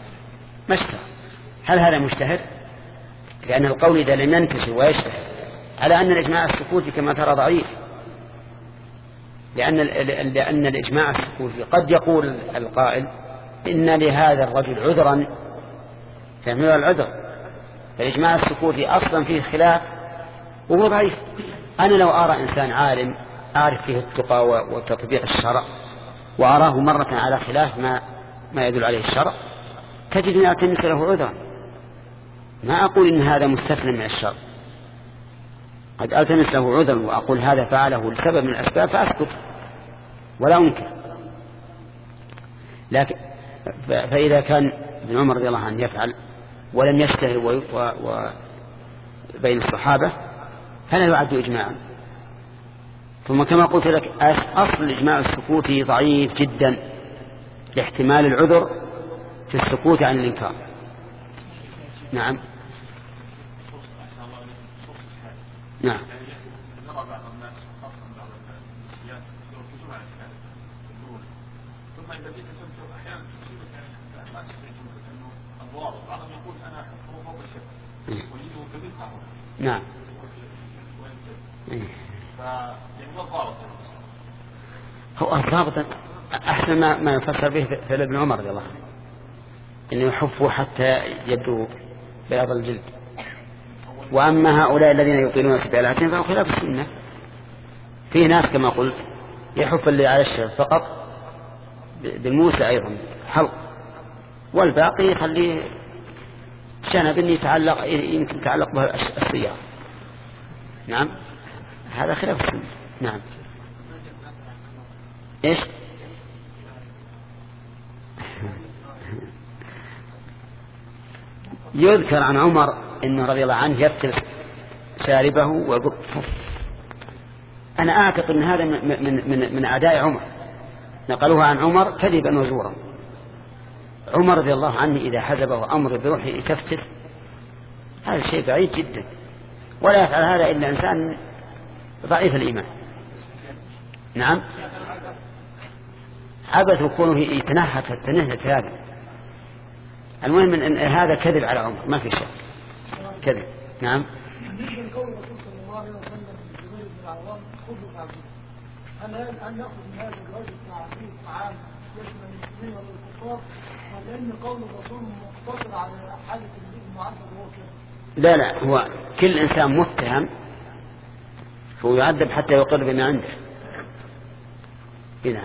هل هذا مجتهد؟ لأن القول إذا لم ينتشر ويشتهر على أن الإجماع السكوتي كما ترى ضعيف، لأن الإجماع السكوتي قد يقول القائل إن لهذا الرجل عذرا فيحمل العذر، فالإجماع السكوتي أصلا فيه خلاف وهو ضعيف. أنا لو أرى إنسان عالم أعرف فيه التقى وتطبيق الشرع وأراه مرة على خلاف ما يدل عليه الشرع، تجدني ألتمس له عذرا، ما أقول إن هذا مستثنى من الشرع، قد ألتمس له عذرا وأقول هذا فعله لسبب من الأسباب فأسكت ولا أنكر. لكن فإذا كان ابن عمر رضي الله عنه يفعل ولم يشتهر بين الصحابة فلا يعد إجماعا. ثم كما قلت لك أصل الإجماع السكوتي ضعيف جدا لاحتمال العذر في السكوت عن الإنكار. نعم نعم نعم هو الضابط أحسن ما يفسر به فعل ابن عمر رضي الله عنه، إنه يحفوا حتى يبدو بياض الجلد. وأما هؤلاء الذين يطيلون سبالاتهم فهو خلاف السنة. في ناس كما قلت يحف اللي على الشعر فقط بالموسى أيضا حلق، والباقي يخليه شنب يتعلق، يمكن يتعلق به السيارة. نعم هذا خلاف السنة. نعم. إيش؟ يذكر عن عمر إنه رضي الله عنه يفتل شاربه ويقول أنا أعتقد أن هذا من أعداء عمر، نقلوها عن عمر كذبا وزورا. عمر رضي الله عنه إذا حزبه أمر بروحه يتفتل، هذا شيء بعيد جدا، ولا يفعل هذا إلا إنسان ضعيف الإيمان. نعم عبث كونه يتنحت التنهت هذا. المهم أن هذا كذب على عمر ما في شك، كذب. نعم. هل نأخذ من هذا الرجل تعريف عام يشمل المسلمين والكفار، ولأن قول الرسول مقتصر على حالة المعذب هو كده؟ لا هو كل إنسان متهم فهو يعذب حتى يقر بما عنده. نعم.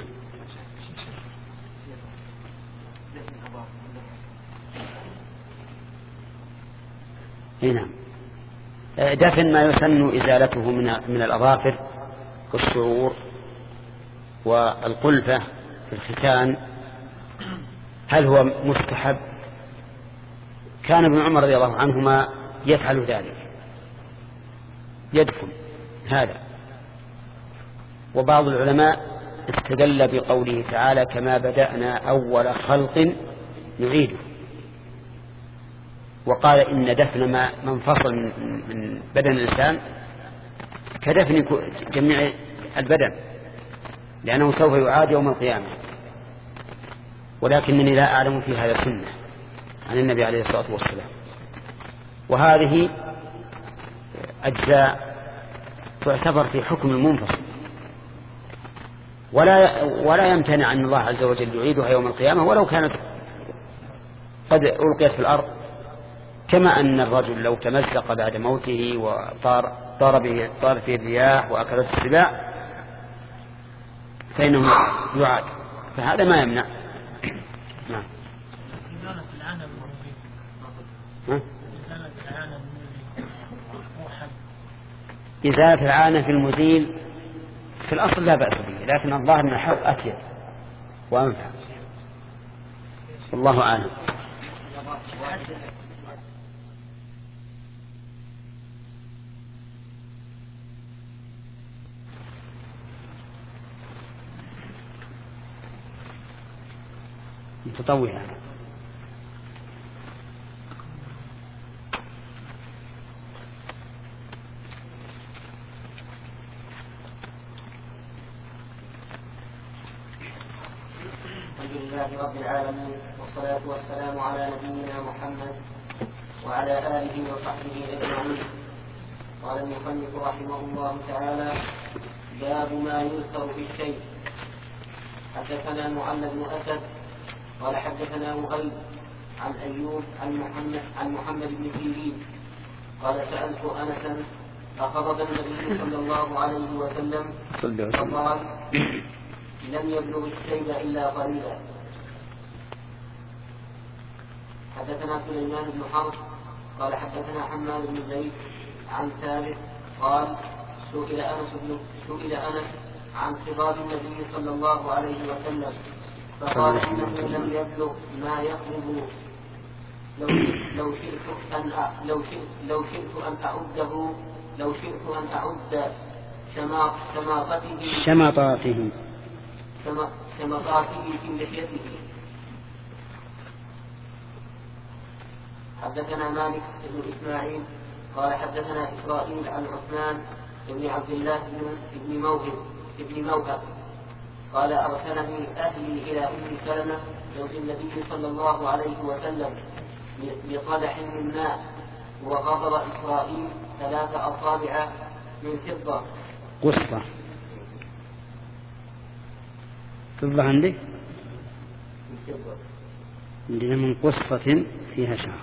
نعم. دفن ما يسن إزالته من الأظافر كالشعور والقلفة في الختان، هل هو مستحب؟ كان ابن عمر رضي الله عنهما يفعل ذلك، يدفن هذا. وبعض العلماء استدل بقوله تعالى كما بدأنا أول خلق نعيده، وقال إن دفن ما انفصل من بدن الإنسان كدفن جميع البدن، لأنه سوف يعاد يوم القيامة. ولكنني لا أعلم في هذا سنة عن النبي عليه الصلاة والسلام. وهذه أجزاء تعتبر في حكم المنفصل، ولا يمتنع أن الله عز وجل يعيدها يوم القيامة ولو كانت قد ألقيت في الأرض، كما أن الرجل لو تمزق بعد موته وطار فيه الرياح وأكلت السباع فإنه يعاد، فهذا ما يمنع. نعم. إزالة العانة في المزيل في الأصل لا بأس به، لكن الظاهر أن الحق أكيد وأنفع، والله أعلم. متطوع هذا. الحمد لله رب العالمين، والصلاة والسلام على نبينا محمد وعلى آله وصحبه أجمعين. قال المصنف رحمه الله تعالى: باب ما يذكر في الشيء. حدثنا معل بن أسد قال حدثنا وهيب عن أيوب عن محمد بن سيرين قال سألت أنسا أخرج النبي صلى الله عليه وسلم فقال: لم يبلغ الشيب إلا قليلا. حدثنا سليمان بن حرب قال حدثنا حماد بن زيد عن ثابت قال: سئل أنس عن خضاب النبي صلى الله عليه وسلم فقال إنه لم يبلغ ما يقرب. لو شئت أن أعد شمطاته في لحيته. حدثنا مالك بن إسماعيل قال حدثنا إسرائيل عن عثمان بن عبد الله بن موهب قال: أرسلني أهلي إلى أم سلمة زوج النبي صلى الله عليه وسلم بقدح من ماء، وغضب إسرائيل 3 أصابع من فضة فضة عندي عندنا من قصة فيها شعر.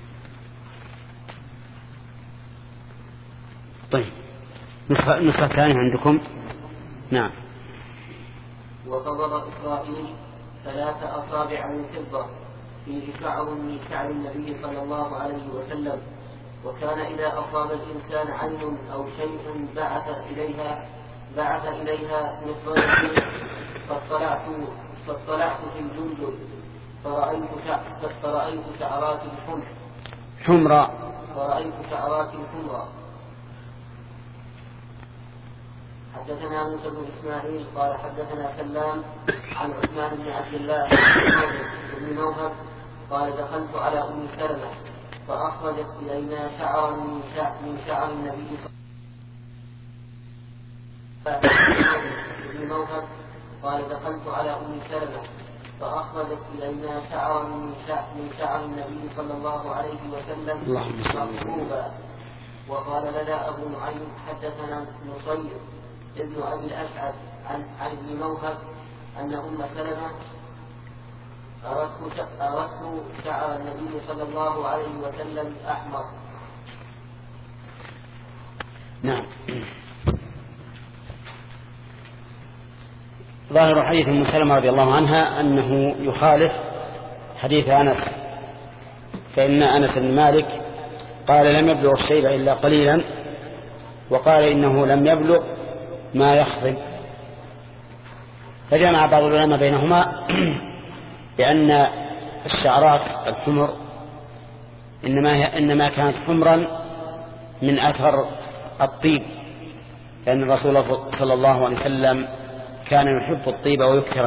طيب نسخة ثانية عندكم. نعم. وفضل إسرائيل 3 أصابع من فضة فيه شعر من شعر النبي صلى الله عليه وسلم، وكان إذا أصاب الإنسان عين أو شيء بعث إليها مصرية فاطلعت في الجندل فرأيت شعرات حمراء. حدثنا موسى بن إسماعيل قال حدثنا سلام عن عثمان بن عبد الله بن موهب قال دخلت على أم سلمة فأخرجت إلينا شعرا من شعر النبي صلى الله عليه وسلم قال دخلت على أم سلمة فأخرجت إلينا شعرا من شعر النبي صلى الله عليه وسلم مصروبا. وقال لنا أبو نعيم حدثنا نصير ابن أبي الأسعد عن ابن موهب أن أم سلمة أردت شعر النبي صلى الله عليه وسلم أحمر. نعم. ظاهر حديث أم سلمة رضي الله عنها أنه يخالف حديث أنس، فإن أنس بن مالك قال لم يبلغ الشيب إلا قليلا، وقال إنه لم يبلغ ما يخضب. فجمع بعض العلماء بينهما لأن الشعرات الحمر إنما كانت حمرا من أثر الطيب، لأن الرسول صلى الله عليه وسلم كان يحب الطيب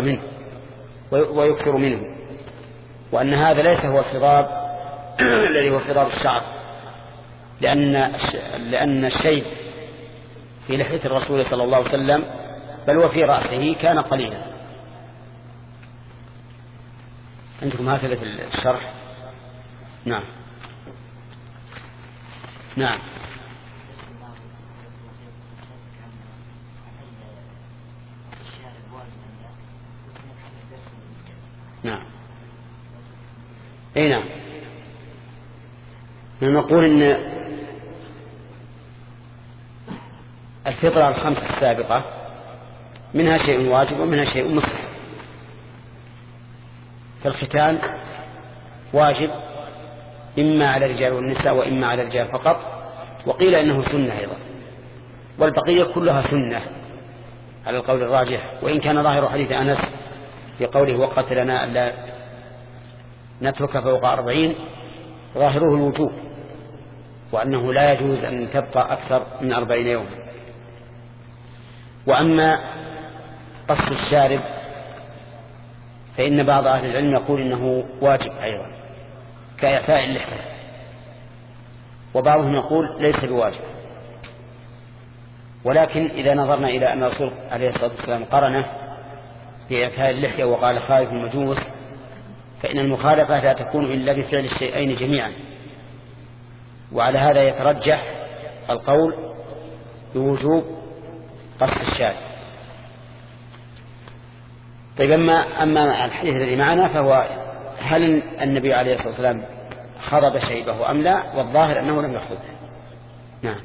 ويكثر منه، وأن هذا ليس هو الخضاب الذي هو خضاب الشعر، لأن الشيب في لحية الرسول صلى الله عليه وسلم بل وفي رأسه كان قليلا. عندكم هكذا في الشرح. نعم. نعم. نعم. اي نعم. نقول ان الفطرة الخمس السابقة منها شيء واجب ومنها شيء مستحب. فالختان واجب إما على الرجال والنساء وإما على الرجال فقط، وقيل إنه سنة أيضا، والبقية كلها سنة على القول الراجح، وإن كان ظاهر حديث أنس في قوله وقت لنا ألا نترك فوق 40 ظاهره الوجوب، وأنه لا يجوز أن تبقى أكثر من 40 يوم. وأما قص الشارب فإن بعض أهل العلم يقول إنه واجب أيضا كإعفاء اللحية، وبعضهم يقول ليس بواجب. ولكن إذا نظرنا إلى أن الرسول عليه الصلاة والسلام قرنه بإعفاء اللحية وقال خالف المجوس، فإن المخالفة لا تكون إلا بفعل الشيئين جميعا، وعلى هذا يترجح القول بوجوب قص الشارب. طيب أما الحديث الذي معنا فهو هل النبي عليه الصلاة والسلام خضب شيبه أم لا، والظاهر أنه لم يخضب. نعم.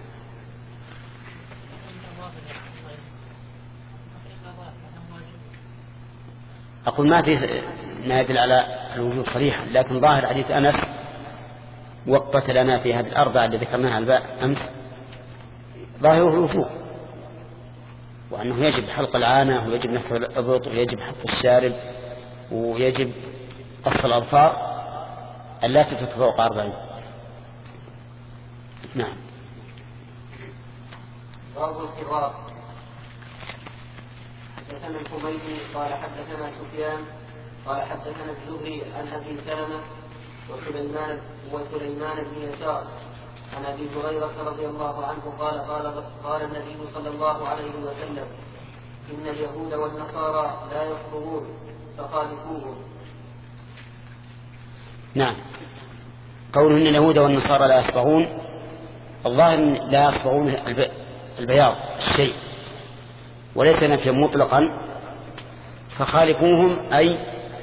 أقول ما يدل على الوجوب صريحا، لكن ظاهر حديث أنس وقت لنا في هذه الأربعة التي ذكرناها أمس ظاهره الوجوب، وأنه يجب حلق العانة ويجب نفخ الإبط ويجب حف الشارب ويجب قص الأظفار التي تتفوق 40. نعم. باب الخضاب. حدثنا الحميدي قال حدثنا سفيان قال حدثنا الزهري عن أبي سلمة وسليمان بن يسار عن أبي هريرة رضي الله عنه قال النبي صلى الله عليه وسلم إن اليهود والنصارى لا يصبغون فخالفوهم. نعم. قوله إن اليهود والنصارى لا يصبغون، الظاهر لا يصبغون البياض الشيء، وليس نفيا مطلقا، فخالفوهم أي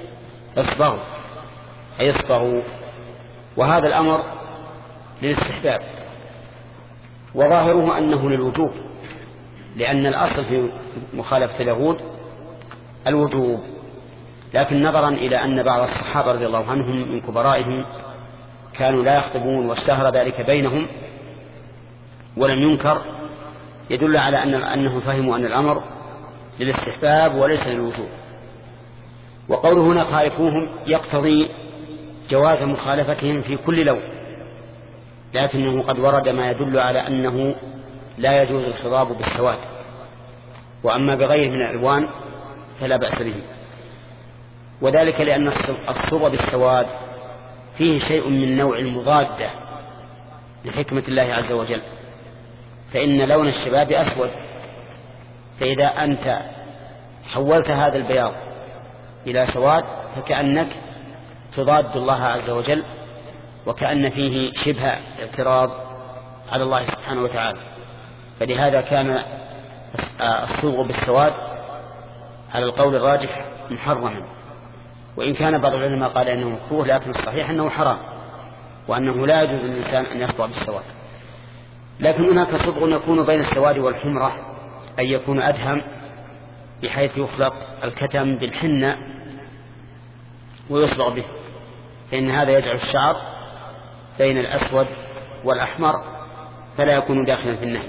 اصبغوا، وهذا الأمر للاستحباب، وظاهره أنه للوجوب، لأن الأصل في مخالفة اليهود الوجوب. لكن نظرا إلى أن بعض الصحابة رضي الله عنهم من كبرائهم كانوا لا يخطبون واشتهر ذلك بينهم ولم ينكر، يدل على أنهم فهموا أن الأمر للاستحباب وليس للوجوب. وقوله هنا خالفوهم يقتضي جواز مخالفتهم في كل لون، لكنه قد ورد ما يدل على أنه لا يجوز الخضاب بالسواد، وأما بغيره من الألوان فلا بأس به، وذلك لأن الصبغ بالسواد فيه شيء من نوع المضادة لحكمة الله عز وجل، فإن لون الشباب أسود، فإذا أنت حولت هذا البياض إلى سواد فكأنك تضاد الله عز وجل، وكأن فيه شبه اعتراض على الله سبحانه وتعالى. فلهذا كان الصبغ بالسواد على القول الراجح محرما، وإن كان بعض العلماء قال أنه مكروه، لكن الصحيح أنه حرام، وأنه لا يجوز للإنسان أن يصبغ بالسواد. لكن هناك صبغ يكون بين السواد والحمرة، أي يكون أدهم بحيث يخلط الكتم بالحنة ويصبغ به، فإن هذا يجعل الشعر بين الأسود والأحمر فلا يكون داخلا في النهي.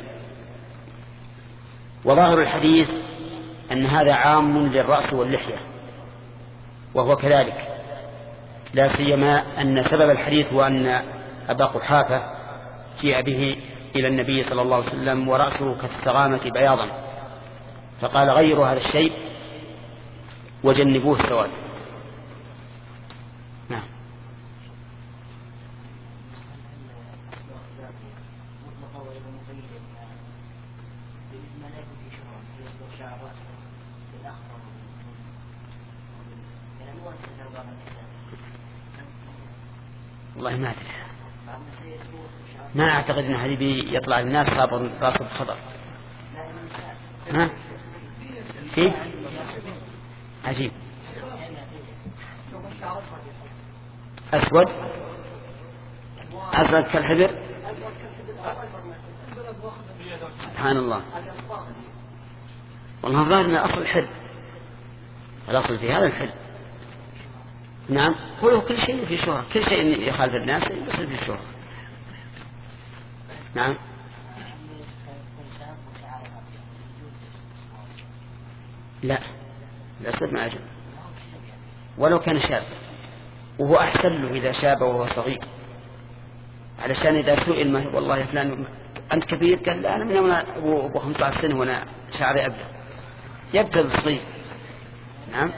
وظاهر الحديث أن هذا عام للرأس واللحية، وهو كذلك، لا سيما أن سبب الحديث هو أن أبا قحافة جاء به إلى النبي صلى الله عليه وسلم ورأسه كالسغامة بياضا، فقال غيروا هذا الشيء وجنبوه السواد. نعم. والله ما أدري، ما أعتقد أن هذه يطلع الناس صابر راصب خضر. ها؟ في عجيب أسود كالحبر، سبحان الله. والله الظاهر أن أصل الحل، الأصل في هذا الحل. نعم، هو كل شيء في شهرة، كل شيء يخالف الناس يصير في شهرة. نعم. لا، الأسود ما أجل، ولو كان شاب، وهو أحسن له إذا شاب وهو صغير، علشان إذا سئل ما والله يا فلان أنت كبير، قال لا أنا من يوم أبو 15 سنة وأنا شعري أبدا، يبدأ الصغير. نعم.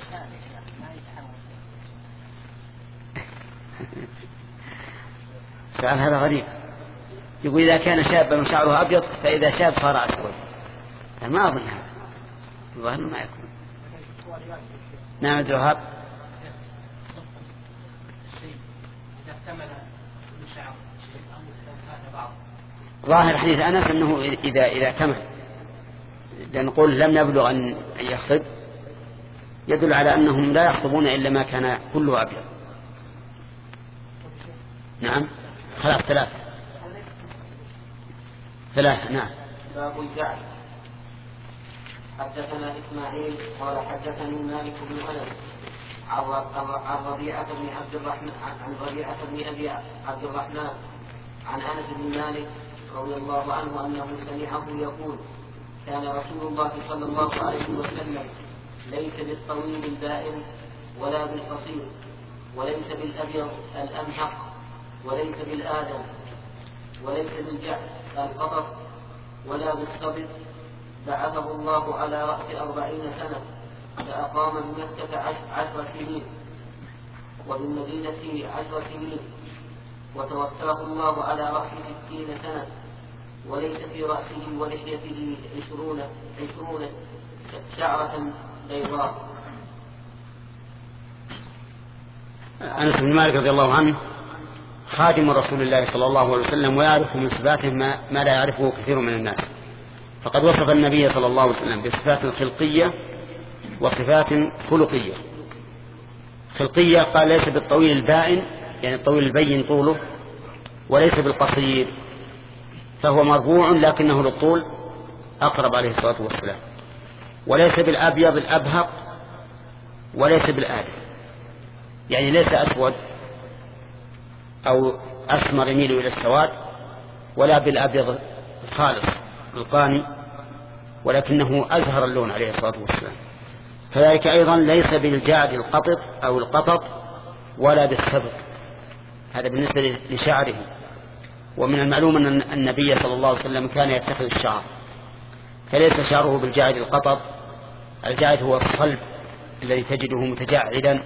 سؤال هذا غريب، يقول إذا كان شابا وشعره أبيض فإذا شاب صار أسود، ما أظن هذا، الظاهر ما يكون. نعم الجواب. ظاهر حديث أنس أنه إذا كمل، نقول لم يبلغ أن يخطب، يدل على أنهم لا يخطبون إلا ما كان كله أبيض. نعم. خلاص ثلاثة. نعم. باب الجعل. حدثنا إسماعيل قال حدثني مالك بن أنس عن ربيعة بن أبي عبد الرحمن عن أنس بن مالك رضي الله عنه أنه سمعه يقول كان رسول الله صلى الله عليه وسلم ليس بالطويل البائن ولا بالقصير، وليس بالأبيض الأمحق، وليس بالآدم، وليس بالجعد القطر، ولا بالصبر، بعثه الله على رأس 40 سنة، فأقام بمكة 10 سنين وبالمدينة 10 سنين، وتوفاه الله على رأس 60 سنة، وليس في رأسه ولحيته 20 شعرة بيضاء. أنس بن مالك رضي الله عنه خادم رسول الله صلى الله عليه وسلم، ويعرف من صفاته ما لا يعرفه كثير من الناس، فقد وصف النبي صلى الله عليه وسلم بصفات خلقية وصفات خلقية. خلقية قال ليس بالطويل البائن يعني الطويل البين طوله، وليس بالقصير فهو مربوع لكنه للطول أقرب عليه الصلاة والسلام، وليس بالأبيض الأبهق، وليس بالآدم يعني ليس أسود أو أسمر يميل إلى السواد، ولا بالأبيض الخالص القاني، ولكنه أزهر اللون عليه الصلاة والسلام. كذلك أيضا ليس بالجعد القطط أو القطط ولا بالسبط، هذا بالنسبة لشعره. ومن المعلوم أن النبي صلى الله عليه وسلم كان يتخذ الشعر، فليس شعره بالجعد القطط، الجعد هو الصلب الذي تجده متجعدا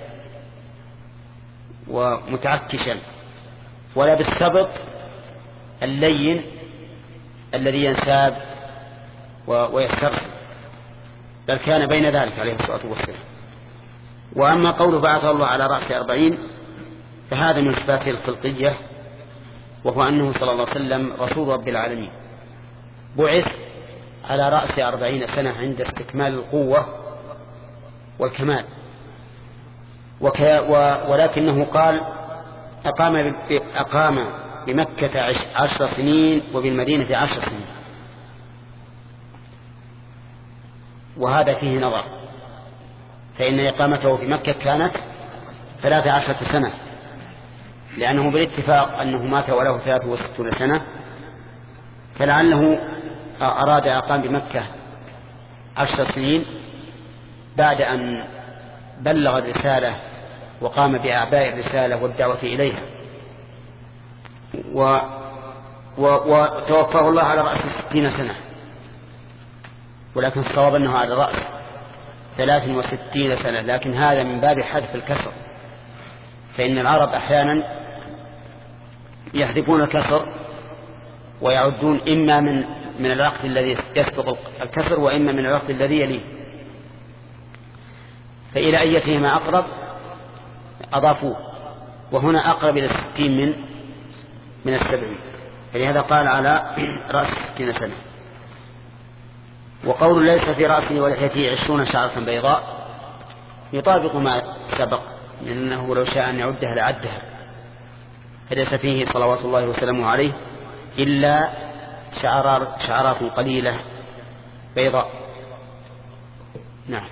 ومتعكشا، ولا بالسبط اللين الذي ينساب ويسترسل، بل كان بين ذلك عليه الصلاة والسلام. وأما قوله بعثه الله على رأس 40 فهذا من صفاته الخلقية، وهو أنه صلى الله عليه وسلم رسول رب العالمين، بعث على رأس 40 سنة عند استكمال القوة والكمال. ولكنه قال أقام بمكة 10 سنين وبالمدينة 10 سنين، وهذا فيه نظر، فإن إقامته في مكة كانت 13 سنة، لأنه بالاتفاق أنه مات وله 63 سنة، فلعله أراد أقام بمكة 10 سنين بعد أن بلغ الرسالة وقام بأعباء الرسالة والدعوة إليها، وتوفاه الله على رأس 60 سنة، ولكن الصواب أنه على رأس 63 سنة، لكن هذا من باب حذف الكسر، فإن العرب أحيانا يحذفون الكسر ويعدون إما من الوقت الذي يسبق الكسر وإما من الوقت الذي يليه، فإلى أيتهما أقرب أضافوه، وهنا أقرب إلى 60 من 70، فلهذا قال على رأس 60 سنة. وقول ليس في رأسه ولحيته 20 شعرة بيضاء يطابق ما سبق، لأنه لو شاء أن يعدها لعدها، فليس فيه صلوات الله وسلامه عليه إلا شعرات قليلة بيضاء. نعم.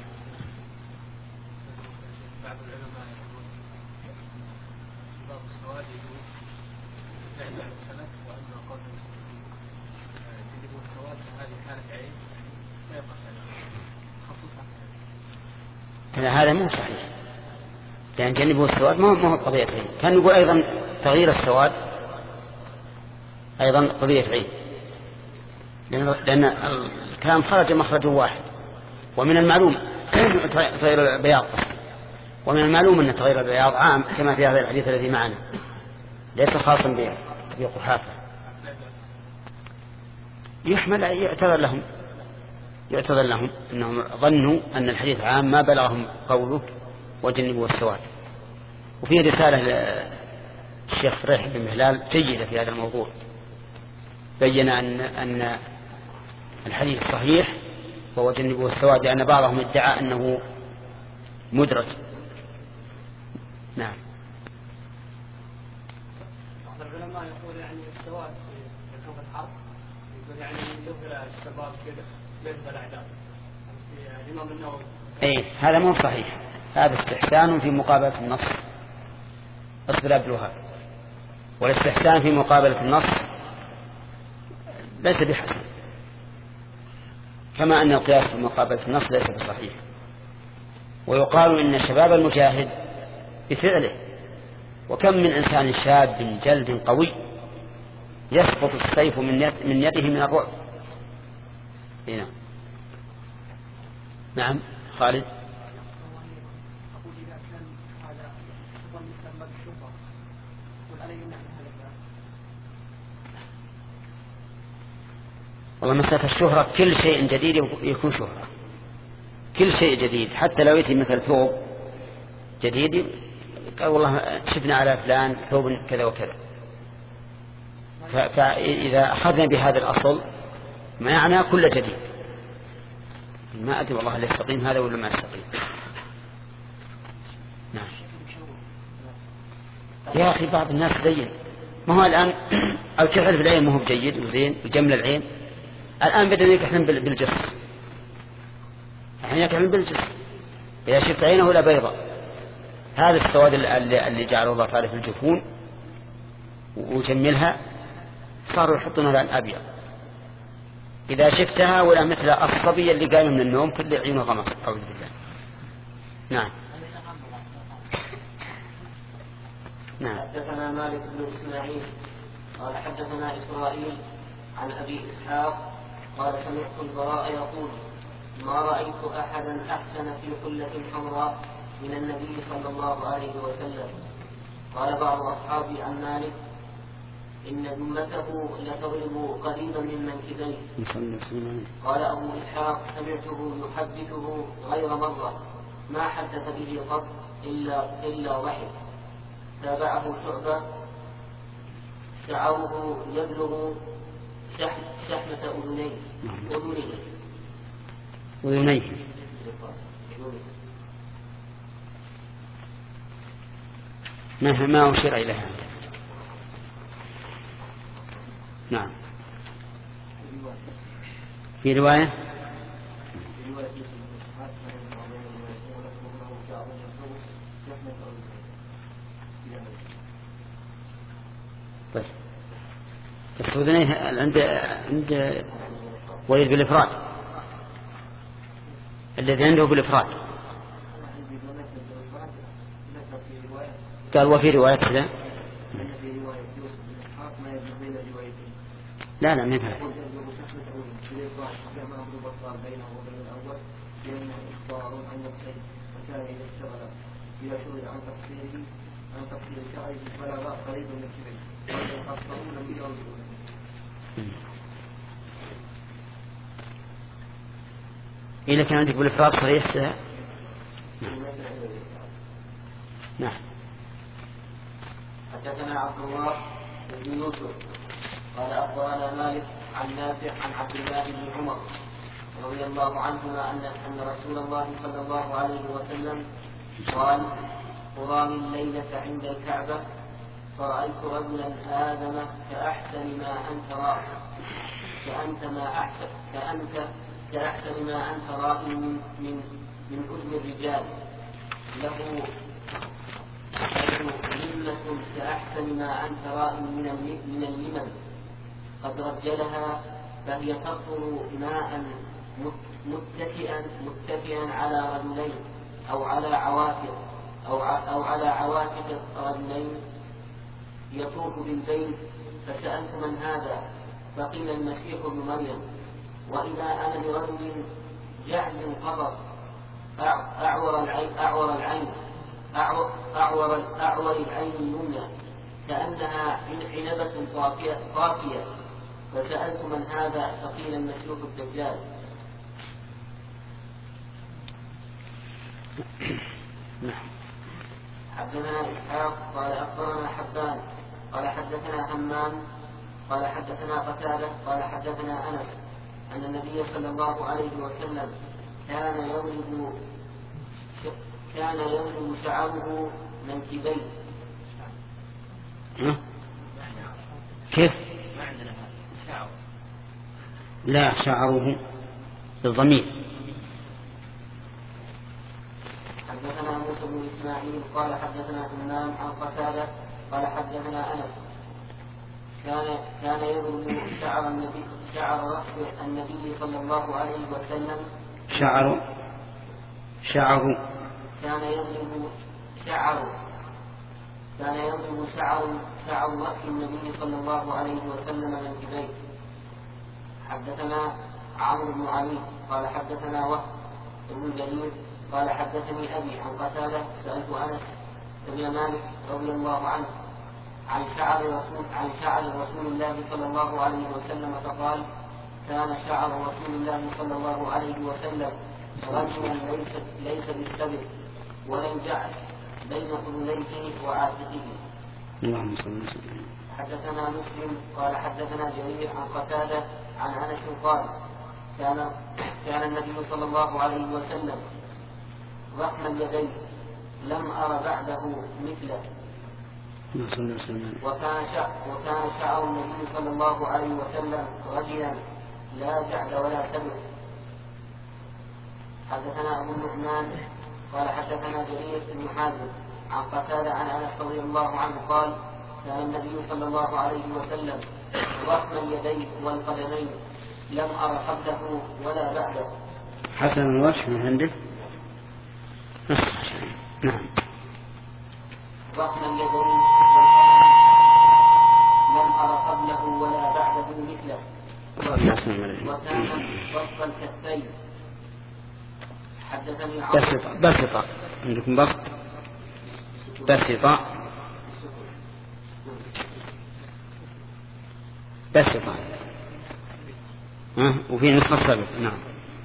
هذا مو صحيح، لأن جنبه السواد ما هو قضية عين. كان يقول أيضا تغيير السواد أيضا قضية عين، لأن الكلام خرج مخرج واحد، ومن المعلوم تغيير البياض، ومن المعلوم أن تغيير البياض عام كما في هذا الحديث الذي معنا، ليس خاصا بقحافة. يحمل يعتذر لهم أنهم ظنوا أن الحديث عام ما بلغهم قوله وجنبوا السواد. وفي رسالة للشيخ فريح بن مهلال جيدة في هذا الموضوع، بين أن الحديث صحيح وهو جنبوا السواد، لأن بعضهم ادعى أنه مدرج. نعم. بعض العلماء يقول يعني السواد في كتب الحرب يقول يعني يظهر الشباب كده بين الأعداء. الإمام النووي. إيه هذا مو صحيح، هذا استحسان في مقابلة النص. أصبر أبلغها، والاستحسان في مقابلة النص ليس بحسن، كما أن القياس في مقابلة النص ليس بصحيح. ويقال إن شباب المجاهد بفعله، وكم من إنسان شاب جلد قوي يسقط السيف من يده من الرعب. هنا. نعم خالد. والله مسألة الشهرة كل شيء جديد يكون شهرة، كل شيء جديد، حتى لو يأتي مثل ثوب جديد قال والله شفنا على فلان ثوب كذا وكذا، فإذا أخذنا بهذا الأصل معنى كل جديد، ما أدري والله هل يستقيم هذا ولا ما يستقيم. نعم. يا أخي بعض الناس زين، ما هو الآن الكحل في العين ما هو بجيد وزين وجمل العين، الآن بدنا يكحلن بالجص، الحين يكحلن بالجص، إذا شفت عينه لا بيضاء، هذا السواد اللي جعله الله تعالى في الجفون وجملها صاروا يحطون الآن أبيض، إذا شفتها ولا مثل الصبي اللي قايم من النوم كل عينه غمص. أعوذ بالله. نعم. نعم. حدثنا مالك بن إسماعيل قال حدثنا إسرائيل عن أبي إسحاق قال سمعت البراء يقول ما رأيت أحدا أحسن في حلة حمراء من النبي صلى الله عليه وسلم. قال بعض أصحابي عن مالك إن جملته لتضرب قريبا من منكبيه. قال أبو إسحاق سمعته يحدثه غير مرة ما حدث به قط إلا ضحك. تابعه شعبة شعره يبلغ شحمة أذنيه. ما أشير إليها. نعم. في رواية طيب السودانية عند وليد بالإفراد، الذي عنده بالإفراد قال وفي رواية كذا. لا لا من هذا. إذا كان عندك بالإفراد صريح نعم. حدثنا عبد الله بن يوسف قال أخبرنا مالك عن نافع عن عبد الله بن عمر رضي الله عنهما أن رسول الله صلى الله عليه وسلم قال أراني الليلة عند الكعبة فرأيت رجلا آدم كأحسن ما أنت راه كأحسن ما أنت راه من أذن الرجال له لمة كأحسن ما أنت راه من اللمم قد رجلها فهي تقطر ماء متكئا على رجلين أو على عواتق رجلين يطوف بالبيت. فسألت من هذا فقيل المسيح ابن مريم. وإذا أنا برجل جعد قبر أعور العين اليمنى كأنها عنبة طافية. فسألت من هذا فقيل المسيح الدجال. حدثنا إسحاق قال أخبرنا حبان قال حدثنا همام قال حدثنا قتادة قال حدثنا أنس أن النبي صلى الله عليه وسلم كان يضرب شعره منكبيه. كيف؟ لا شعره بالضمير. حدثنا موسى بن إسماعيل قال حدثنا همام عن قتادة قال حدثنا أنس كان يضرب شعر رأس النبي صلى الله عليه وسلم. كان يضرب شعر رأس النبي صلى الله عليه وسلم منكبيه. حدثنا عمرو بن علي قال حدثنا وهب بن جرير قال حدثني أبي عن قتادة سألت أنس بن مالك رضي الله عنه عن شعر رسول الله صلى الله عليه وسلم فقال كان شعر رسول الله صلى الله عليه وسلم رجلا ليس بالسبب ولم جعل بين قبليه وعاتقه. حدثنا مسلم قال حدثنا جرير عن قتادة عن أنس قال كان النبي صلى الله عليه وسلم ضخم اليدين لم أر بعده مثله. وكان شعر النبي صلى الله عليه وسلم رجلا لا جعد ولا سبع. حدثنا أبو النعمان قال حدثنا جرير بن حازم عن قتادة عن أنس رضي الله عنه قال كان النبي صلى الله عليه وسلم ضخم اليدين والقدمين لم أر قبله ولا بعده. حسن الوجه من عنده. نعم. ضخم اليدين لم أر قبله ولا بعده مثله. وكان بسط الكفين. حدثني بسطة عندكم بسط بسطة وفي نسخة سابقة. نعم.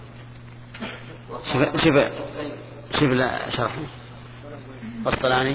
شوف لا شرح الطلاني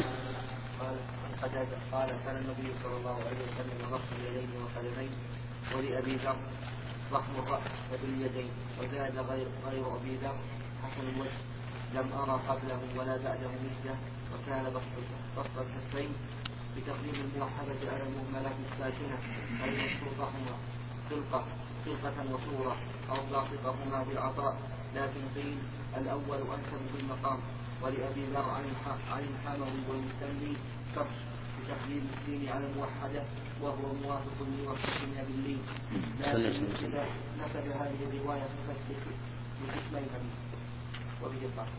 قال كان النبي صلى الله عليه وسلم ضخم اليدين والقدمين ولأبي ذر ضخم الرأس وباليدين وزاد غير أبي ذر حسن الوجه لم أرى قبله ولا بعده مثله. وكان بسط الكفين بتقديم الموحدة على المهملة الساكنة أي مبسوطهما خلقة وصورة أو لاصقهما بالعطاء، لكن قيل الأول أنسب بالمقام. ولأبي ذر عن الحاموي والمستني كف بتقديم السين على الموحدة وهو موافق لوصفنا باللين، لكن نسب هذه الرواية باسميها وبدقة.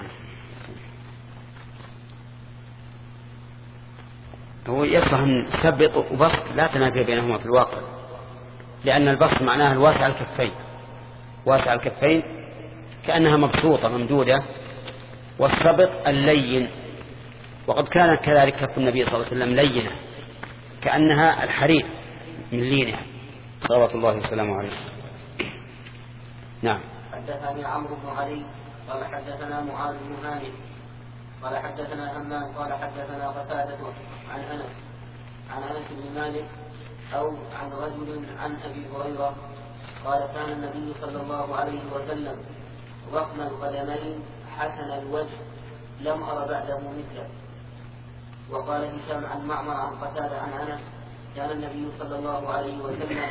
هو يصح أن سبط وبسط لا تنافي بينهما في الواقع، لأن البسط معناه الواسع الكفين، واسع الكفين كأنها مبسوطة ممدودة، والسبط اللين. وقد كانت كذلك كف النبي صلى الله عليه وسلم لينة كأنها الحرير من لينها صلوات الله وسلامه عليه. نعم. حدثني عمرو بن علي قال حدثنا معاذ بن هانئ قال حدثنا همام قال حدثنا قتادة عن أنس بن مالك أو عن رجل عن أبي هريرة قال كان النبي صلى الله عليه وسلم ضخم القدمين حسن الوجه لم أر بعده مثله. وقال هشام عن معمر عن قتادة عن أنس كان النبي صلى الله عليه وسلم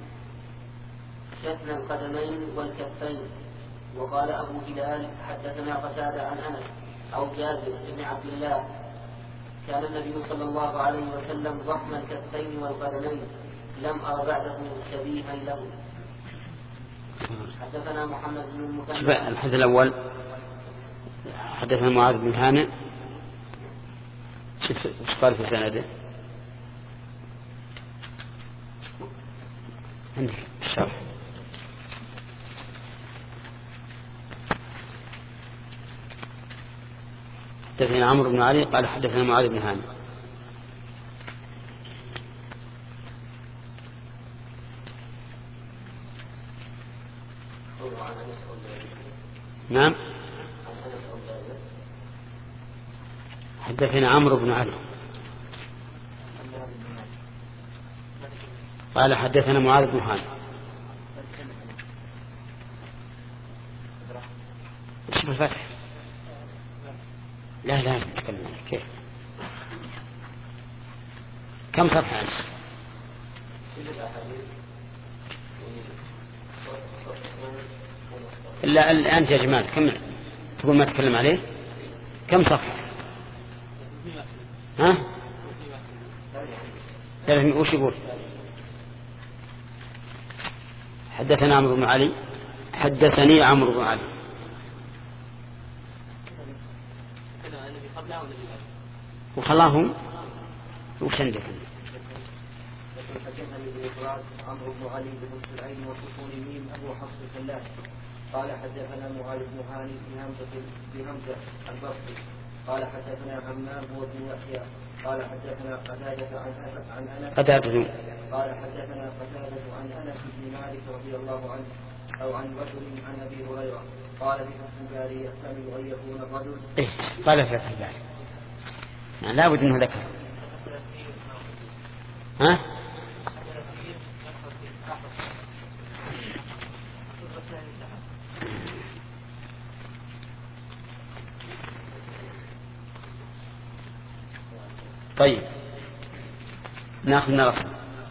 شثن القدمين والكفين. وقال أبو هلال حدثنا قتادة عن أنس أو جابر بن عبد الله كان النبي صلى الله عليه وسلم ضخم الكفين والقدمين لم أر بعده شبيها له. حدثنا محمد بن المثنى. الحديث الأول حدثنا معاذ بن هانئ ايش قال في سنده؟ عندك الشرح. حدثنا عمرو بن علي قال حدثنا معاذ بن هانئ. نعم. حدثنا عمرو بن علي قال حدثنا معاذ بن هانئ. اسم الفتح لا نتكلم كيف كم صفحة عنه؟ إلا الآن يا جماعة كم تقول ما تكلم عليه كم صفحة؟ ها؟ وش يقول؟ حدثنا عمرو بن علي حدثني عمرو بن علي وخلاهم وش عندك؟ حدثني بالإفراد عمرو بن علي بن العين وسكون الميم أبو حفص الفلاس قال حدثنا معاذ بن هاني بهمزة البصري قال حدثنا همام هو بن يحيى قال حدثنا قتادة عن أنس قال حدثنا قتادة عن أنس بن مالك رضي الله عنه أو عن رجل عن أبي هريرة قال بفتح الباري يحتمل أن يكون الرجل قال فتح الباري يعني لا بد أنه ذكر. ها؟ طيب ناخذ نرسم.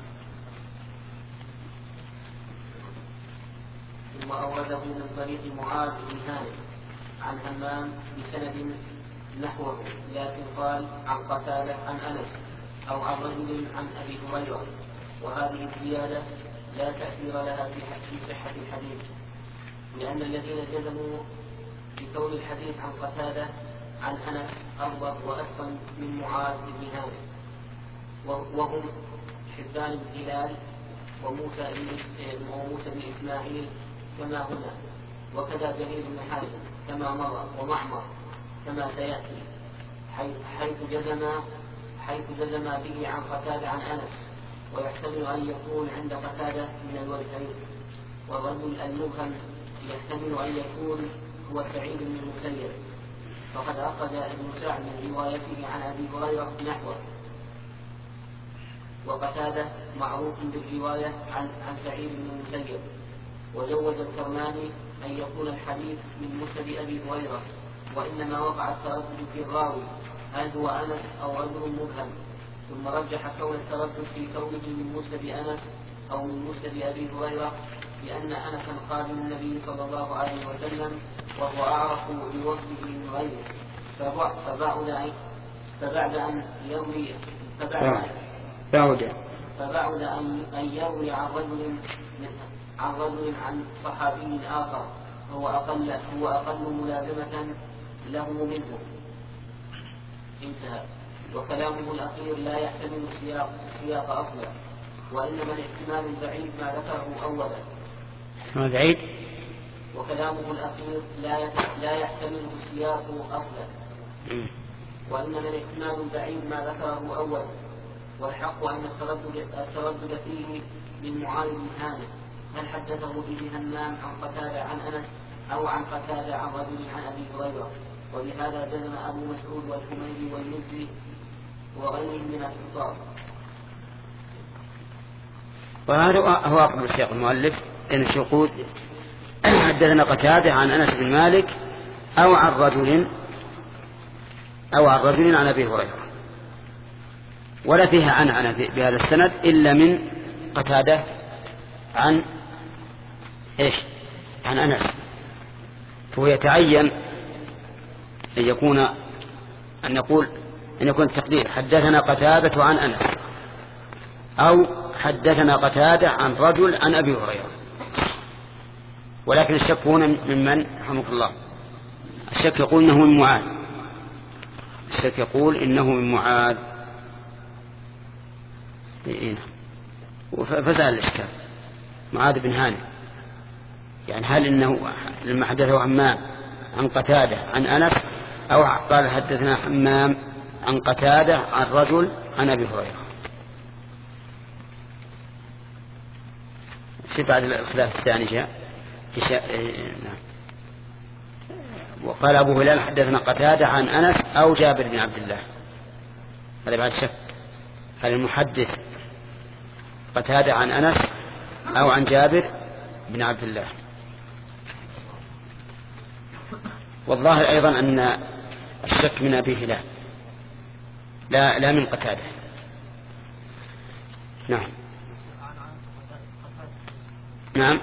ثم أورده من طريق معاذ بن هانئ عن همام بسند نحوه، لكن قال عن قتادة عن أنس أو عن رجل عن أبي هريرة، وهذه الزيادة لا تأثير لها في صحة الحديث، لأن الذين جزموا بكون الحديث عن قتادة عن أنس أربط وأتقن من معاذ بن هانئ، وهم حبان بن هلال وموسى بن إسماعيل كما هنا، وكذا جرير بن حازم كما مر، ومعمر كما سيأتي، حيث جزم به عن قتادة عن أنس، ويحتمل أن يكون عند قتادة من الوجهين. والرجل المبهم يحتمل أن يكون هو سعيد بن المسيب، فقد أخذ ابن سعد من روايته عن أبي هريرة نحوه، وقتادة معروف بالرواية عن سعيد بن المسيب. وجوز الكرماني أن يكون الحديث من مسند أبي هريرة، وإنما وقع التردد في الراوي هل هو أنس أو رجل مبهم، ثم رجح كون التردد في كونه من مسند أنس أو من مسند أبي هريرة، لأن أنسا قادم النبي صلى الله عليه وسلم وهو أعرف بوصفه من غيره، فبعد أن يروي عن رجل عن صحابي آخر هو أقل ملازمة له منه. انتهى. وكلامه الأخير لا يحتمل السياق أصلا، وإنما الاحتمال البعيد ما ذكره أولا. بعيد. وكلامه الأخير لا يحتمل السياق أصلا، وإنما الاحتمال البعيد ما ذكره أولا. والحق أن التردد فيه من معاذ بن هانئ، هل حدثه به همام عن قتادة عن أنس أو عن قتادة عن رجل عن أبي هريرة. ولهذا جزم أبو مسعود والحميدي والمزي وغيرهم من الحفاظ. وهذا هو أقرب السياق المؤلف، إن الشقود حدثنا قتادة عن أنس بن مالك أو عن رجل عن أبي هريرة، ولا فيها عن بهذا السند إلا من قتادة عن أنس. فهو يتعين أن يكون التقدير حدثنا قتادة عن أنس أو حدثنا قتادة عن رجل عن أبي هريرة. ولكن الشك هنا ممن رحمه الله، الشك يقول إنه من معاذ. فزال الإشكال معاذ بن هانئ، يعني هل إنه لما حدثه همام عن قتادة عن أنس أو قال حدثنا همام عن قتادة عن رجل عن أبي هريرة. في بعد الخلاف الثاني جاء وقال أبو هلال حدثنا قتادة عن أنس أو جابر بن عبد الله. هذا بعد شك، هل المحدث قتادة عن أنس أو عن جابر بن عبد الله. والظاهر أيضا أن الشك من أبي هلال لا من قتادة. نعم نعم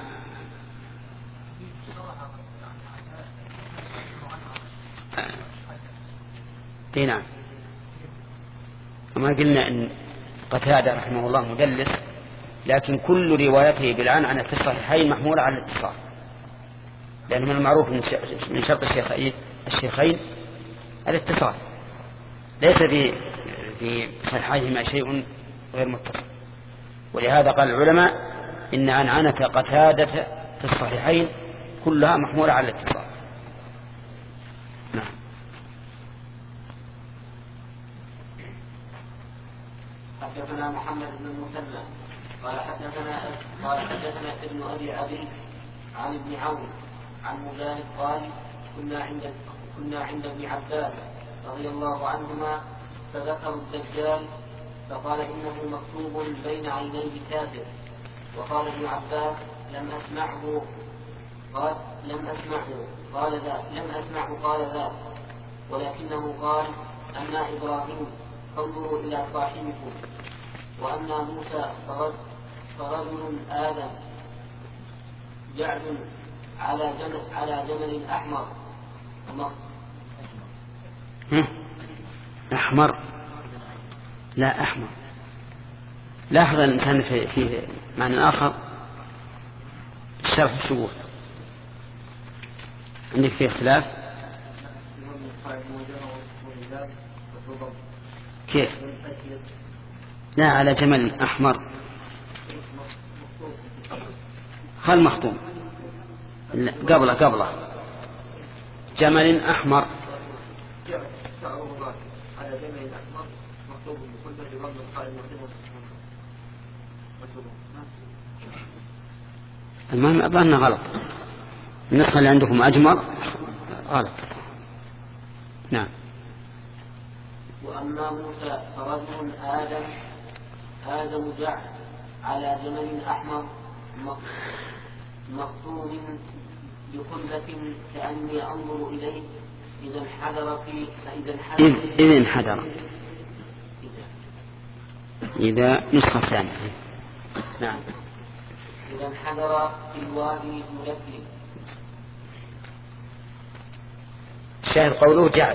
نعم. وما قلنا أن قتادة رحمه الله مدلس، لكن كل روايته بالعنعنة في الصحيحين محمولة على الاتصال، لأنه من المعروف من شرط الشيخين الاتصال، ليس في صحيحيهما شيء غير متصل. ولهذا قال العلماء إن عنعنة قتادة في الصحيحين كلها محمولة على الاتصال. نعم. حدثنا محمد بن المثنى قال حدثنا ابن أبي عبيد عن ابن عون عن مجاهد قال كنا عند ابن عباس رضي الله عنهما فذكروا الدجال فقال إنه مكتوب بين عينيه كافر. وقال ابن عباس لم أسمعه قال ذاك، ولكنه قال أما إبراهيم فانظروا إلى صاحبكم. وأما موسى فرجل آدم جعد على جمل أحمر. أحمر لا أحمر. لاحظ الإنسان في معنى آخر الشرح الشبوه عندك فيه اختلاف. كيف؟ لا على جمل أحمر خل مخطوم قبله جمل أحمر على جمل أحمر مخطوب بكل بضم القائم المهم أظن غلط. النسخة اللي عندكم أجمر غلط. نعم. وأما موسى فرجل آدم جعل على جمل أحمر مخطوب بخلة كأني أنظر إليه إذا نسخة ثانية. نعم. إذا انحدر في الوادي ملفي. الشاهد قوله جعل.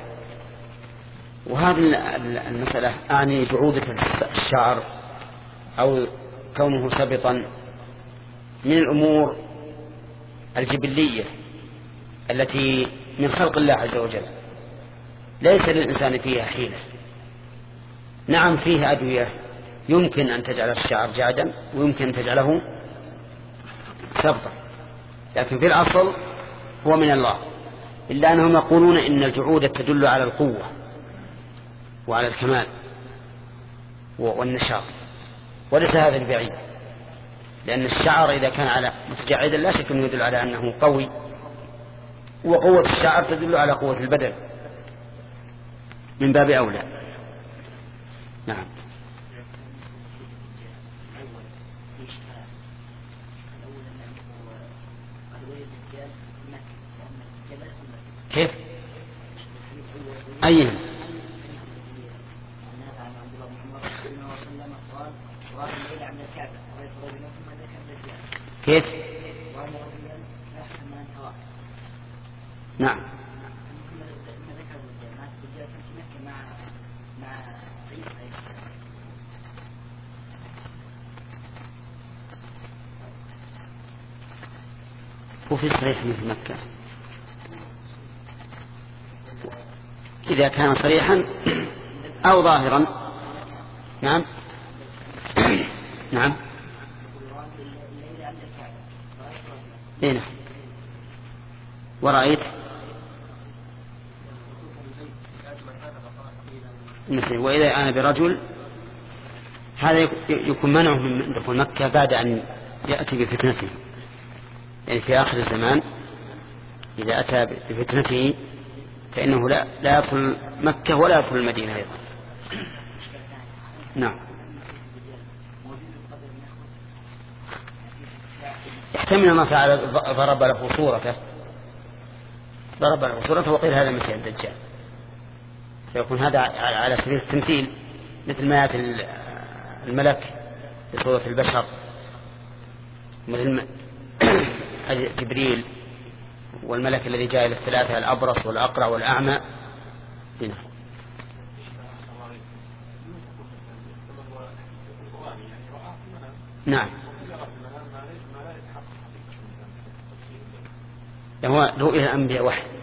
وهذه المسألة أعني بعودة الشعر أو كونه سبطا من الأمور الجبلية التي من خلق الله عز وجل ليس للإنسان فيها حيلة. نعم فيه أدوية يمكن أن تجعل الشعر جعدا ويمكن أن تجعله سبطا، لكن في الأصل هو من الله، إلا أنهم يقولون إن الجعودة تدل على القوة وعلى الكمال والنشاط، وليس هذا البعيد، لأن الشعر إذا كان على متجعدا لا شك أنه يدل على أنه قوي، وقوة الشعر تدل على قوة البدن من باب أولى. نعم. كيف؟ أيها كيف؟ نعم. وفي صريح مثل مكة إذا كان صريحا أو ظاهرا. نعم. نعم. هنا ورأيت مثل وإذا أنا برجل، هذا يكون منعه من دخول مكة بعد أن يأتي بفتنته، يعني في آخر الزمان إذا أتى بفتنته فإنه لا يدخل مكة ولا يدخل المدينة أيضا. نعم. يحتمل ما فعل، ضرب له صورته وقيل هذا مثل الدجال، فيكون هذا على سبيل التمثيل، مثل ما يأتي الملك بصورة البشر، مثل جبريل والملك الذي جاء إلى الثلاثة الأبرص والأقرع والأعمى. هنا. نعم. هو رؤيا الأنبياء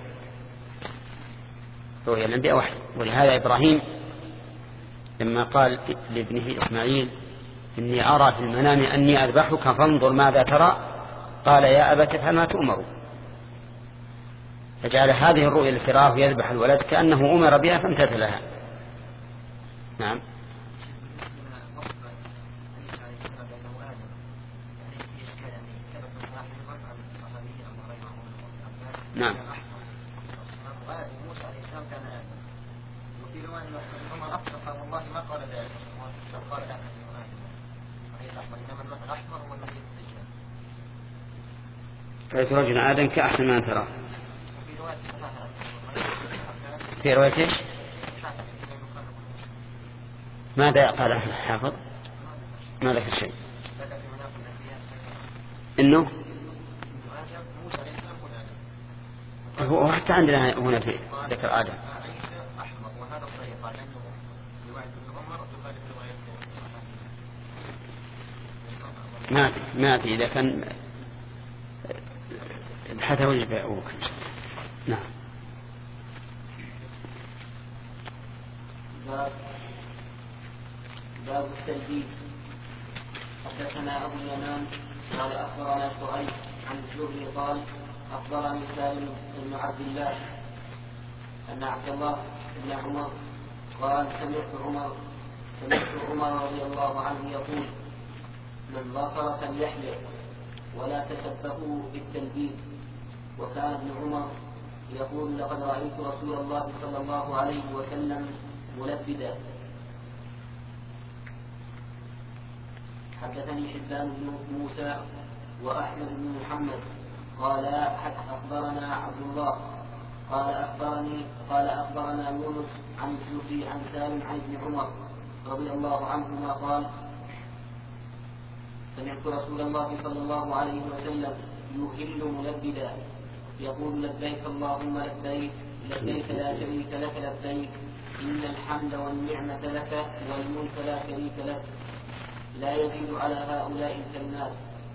وحي، ولهذا إبراهيم لما قال لابنه إسماعيل إني أرى في المنام أني أذبحك فانظر ماذا ترى، قال يا أبت افعل ما تؤمر، فجعل هذه الرؤيا الفرار يذبح الولد كأنه أمر بها فامتثل لها. نعم. نعم. موسى عليه السلام كان آدم، وفي رواية عمر أفسح والله ما قال ذلك، قال لا ليس أحمر، إنما المثل أحمر هو المثل الدجال. رأيت رجل آدم كأحسن ما ترى. في رواية إيش؟ ماذا قال الحافظ؟ ما ذكر شيء إنه هو حتى عندنا هنا في ذكر آدم ما أدري إذا كان حتى وجب أبوك. نعم. باب التلبيد. حدثنا أبو اليمان قال أخبرنا شعيب عن الزهري قال أخبرني سالم بن عبد الله أن عبد الله بن عمر قال سمعت عمر رضي الله عنه يقول من ظفر فليحلق ولا تشبهوا بالتلبيد. وكان ابن عمر يقول لقد رأيت رسول الله صلى الله عليه وسلم ملبدا. حدثني حبان بن موسى وأحمد بن محمد قال أخبرنا عبد الله قال أخبرنا يونس عن الزهري عن سالم عن ابن عمر رضي الله عنهما قال سمعت رسول الله صلى الله عليه وسلم يهل ملبدا يقول لبيك اللهم لبيك لبيك لا شريك لك لبيك إن الحمد والنعمة لك والملك لا شريك لك لا يزيد على هؤلاء الكلمات.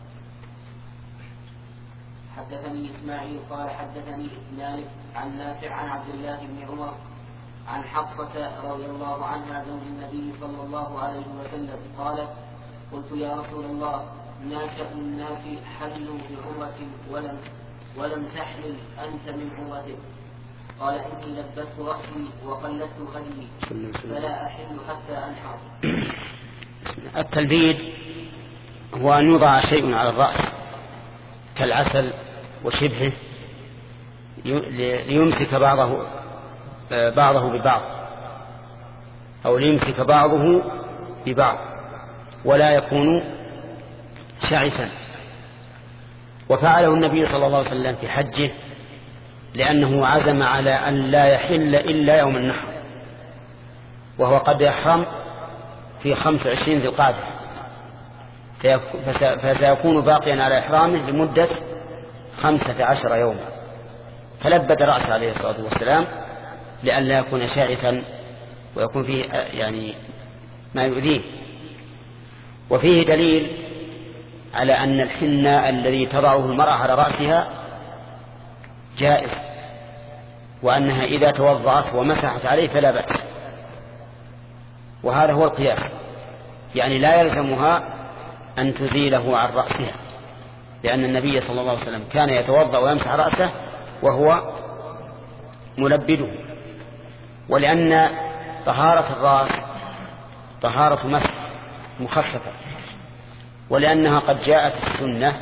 حدثني إسماعيل قال حدثني مالك عن نافع عن عبد الله بن عمر عن حفصة رضي الله عنها زوج النبي صلى الله عليه وسلم قالت قلت يا رسول الله ما شأن الناس حلوا بعمرة ولم تحلل أنت من عمرتك؟ قال إني لبست رأسي وقلدت هدي فلا أحل حتى أنحر. التلبيد هو أن يوضع شيء على الرأس كالعسل وشبهه ليمسك بعضه ببعض أو ليمسك بعضه ببعض ولا يكون شعثا. وفعله النبي صلى الله عليه وسلم في حجه لأنه عزم على أن لا يحل إلا يوم النحر وهو قد يحرم في 25 ذي القعدة فسيكون باقيا على إحرامه لمدة 15 يوما. فلبد رأسه عليه الصلاة والسلام لأن لا يكون شاعثا ويكون فيه يعني ما يؤذيه. وفيه دليل على أن الحنة الذي تضعه المرأة على رأسها جائز وأنها إذا توضعت ومسحت عليه فلا بأس. وهذا هو القياس يعني لا يلزمها أن تزيله عن رأسها لأن النبي صلى الله عليه وسلم كان يتوضأ ويمسح رأسه وهو ملبده. ولأن طهارة الرأس طهارة مسح مخففة ولأنها قد جاءت السنة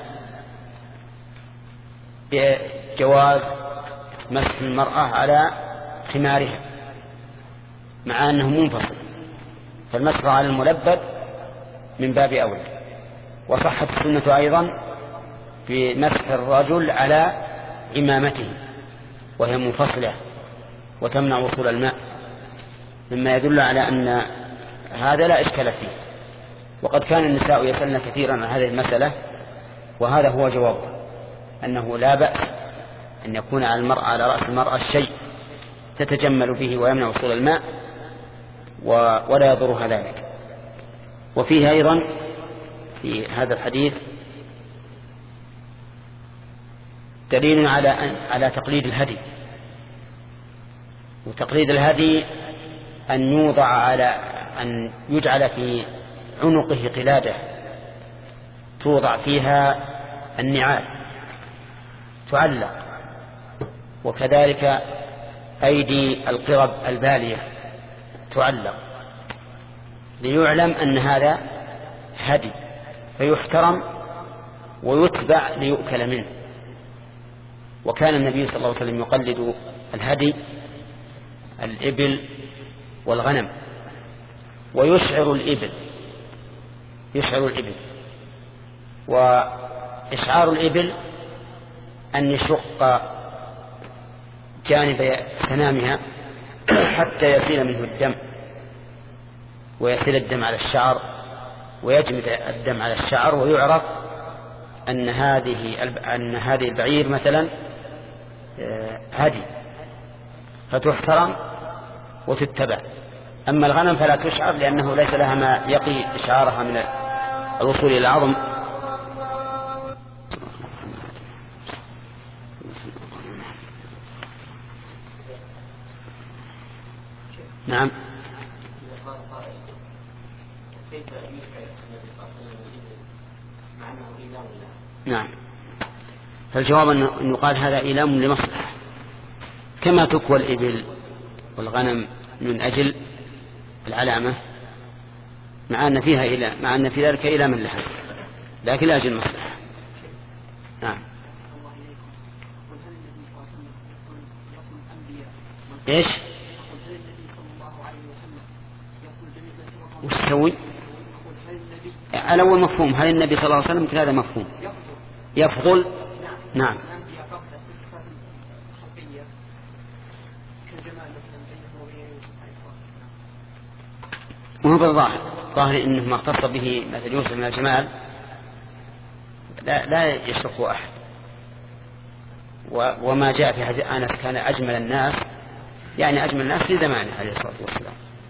بجواز مسح المرأة على خمارها مع أنه منفصل فالمسح على الملبد من باب أولى. وصحت السنة أيضا في مسح الرجل على إمامته وهي منفصلة وتمنع وصول الماء مما يدل على أن هذا لا إشكال فيه. وقد كان النساء يسألن كثيرا عن هذه المسألة وهذا هو جوابه أنه لا بأس أن يكون على المرأة على رأس المرأة الشيء تتجمل به ويمنع وصول الماء ولا يضرها ذلك. وفيه أيضا في هذا الحديث دليل على تقليد الهدي. وتقليد الهدي أن يجعل في عنقه قلادة توضع فيها النعال تعلق وكذلك أيدي القرب البالية تعلق ليعلم أن هذا هدي فيحترم ويتبع ليؤكل منه. وكان النبي صلى الله عليه وسلم يقلد الهدي الإبل والغنم ويشعر الإبل وإشعار الإبل أن يشق جانب سنامها حتى يسيل منه الدم ويسيل الدم على الشعر ويجمد الدم على الشعر، ويعرف أن هذه البعير مثلا هدي فتحترم وتتبع. أما الغنم فلا تشعر لأنه ليس لها ما يقي إشعارها من الوصول إلى العظم. نعم. نعم، فالجواب أن يقال هذا إيلام لمصلحة، كما تكوى الإبل والغنم من أجل العلامة، مع أن في ذلك إيلاما لها، لكن لأجل المصلحة. نعم. إيش وتسوي على أول مفهوم؟ هل النبي صلى الله عليه وسلم هذا مفهوم يفضل؟ نعم. وهو بالظاهر إنه ما اختص به مثل يوسف من الجمال لا يشركه أحد. وما جاء في حديث أنس كان أجمل الناس، يعني أجمل الناس في زمانه عليه الصلاة والسلام.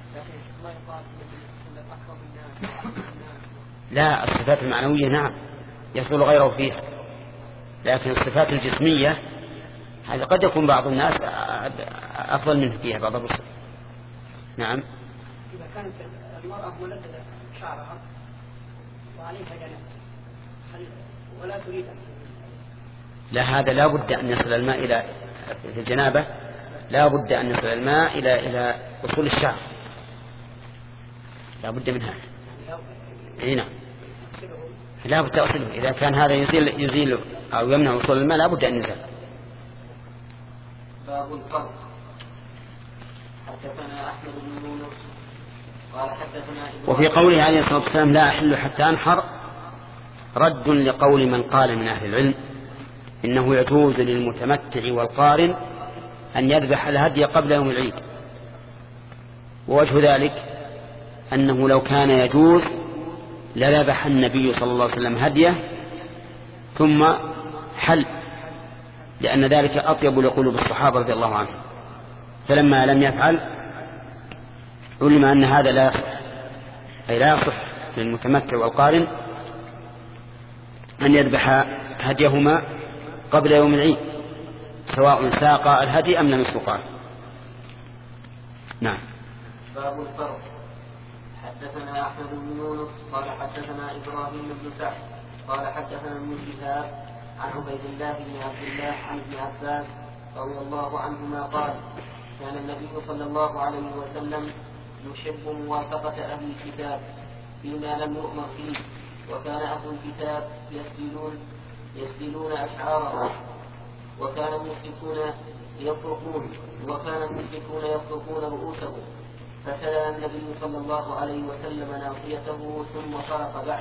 لا، الصفات المعنوية نعم يفضل غيره فيها، لكن الصفات الجسمية هذا قد يكون بعض الناس أفضل منه فيها بعض الرسل. نعم. إذا كانت المرأة ملددة شعرها وعليها جنة ولا تريد لا، هذا لا بد أن يصل الماء إلى في الجنابة، لا بد أن يصل الماء إلى وصول الشعر، لا بد من هذا. نعم، لا بد أصله. إذا كان هذا يزيل أو يمنع وصول الماء لا بد أن يزال. باب الفرق. حدثنا أحمد بن يونس قال حدثنا وفي قوله عليه الصلاة والسلام لا أحل حتى أنحر رد لقول من قال من أهل العلم إنه يجوز للمتمتع والقارن أن يذبح الهدي قبل يوم العيد. ووجه ذلك أنه لو كان يجوز لذبح النبي صلى الله عليه وسلم هديه ثم حل، لأن ذلك أطيب لقلوب الصحابة رضي الله عنهم. فلما لم يفعل علم أن هذا لا يصح، أي لا يصح للمتمتع والقارن أن يذبح هديهما قبل يوم العيد سواء ساق الهدي أم لم يسوقه. نعم. باب الفرق. حدثنا أحمد بن يونس قال حدثنا إبراهيم بن سعد قال حدثنا ابن شهاب عن عبيد الله بن عبد الله عن ابن عباس رضي الله عنهما قال كان النبي صلى الله عليه وسلم يحب موافقة أهل الكتاب فيما لم يؤمر فيه، وكان أهل الكتاب يسدلون أشعارهم، وكان المشركون يفرقون رؤوسهم، فسدل النبي صلى الله عليه وسلم ناصيته ثم فرق بعد.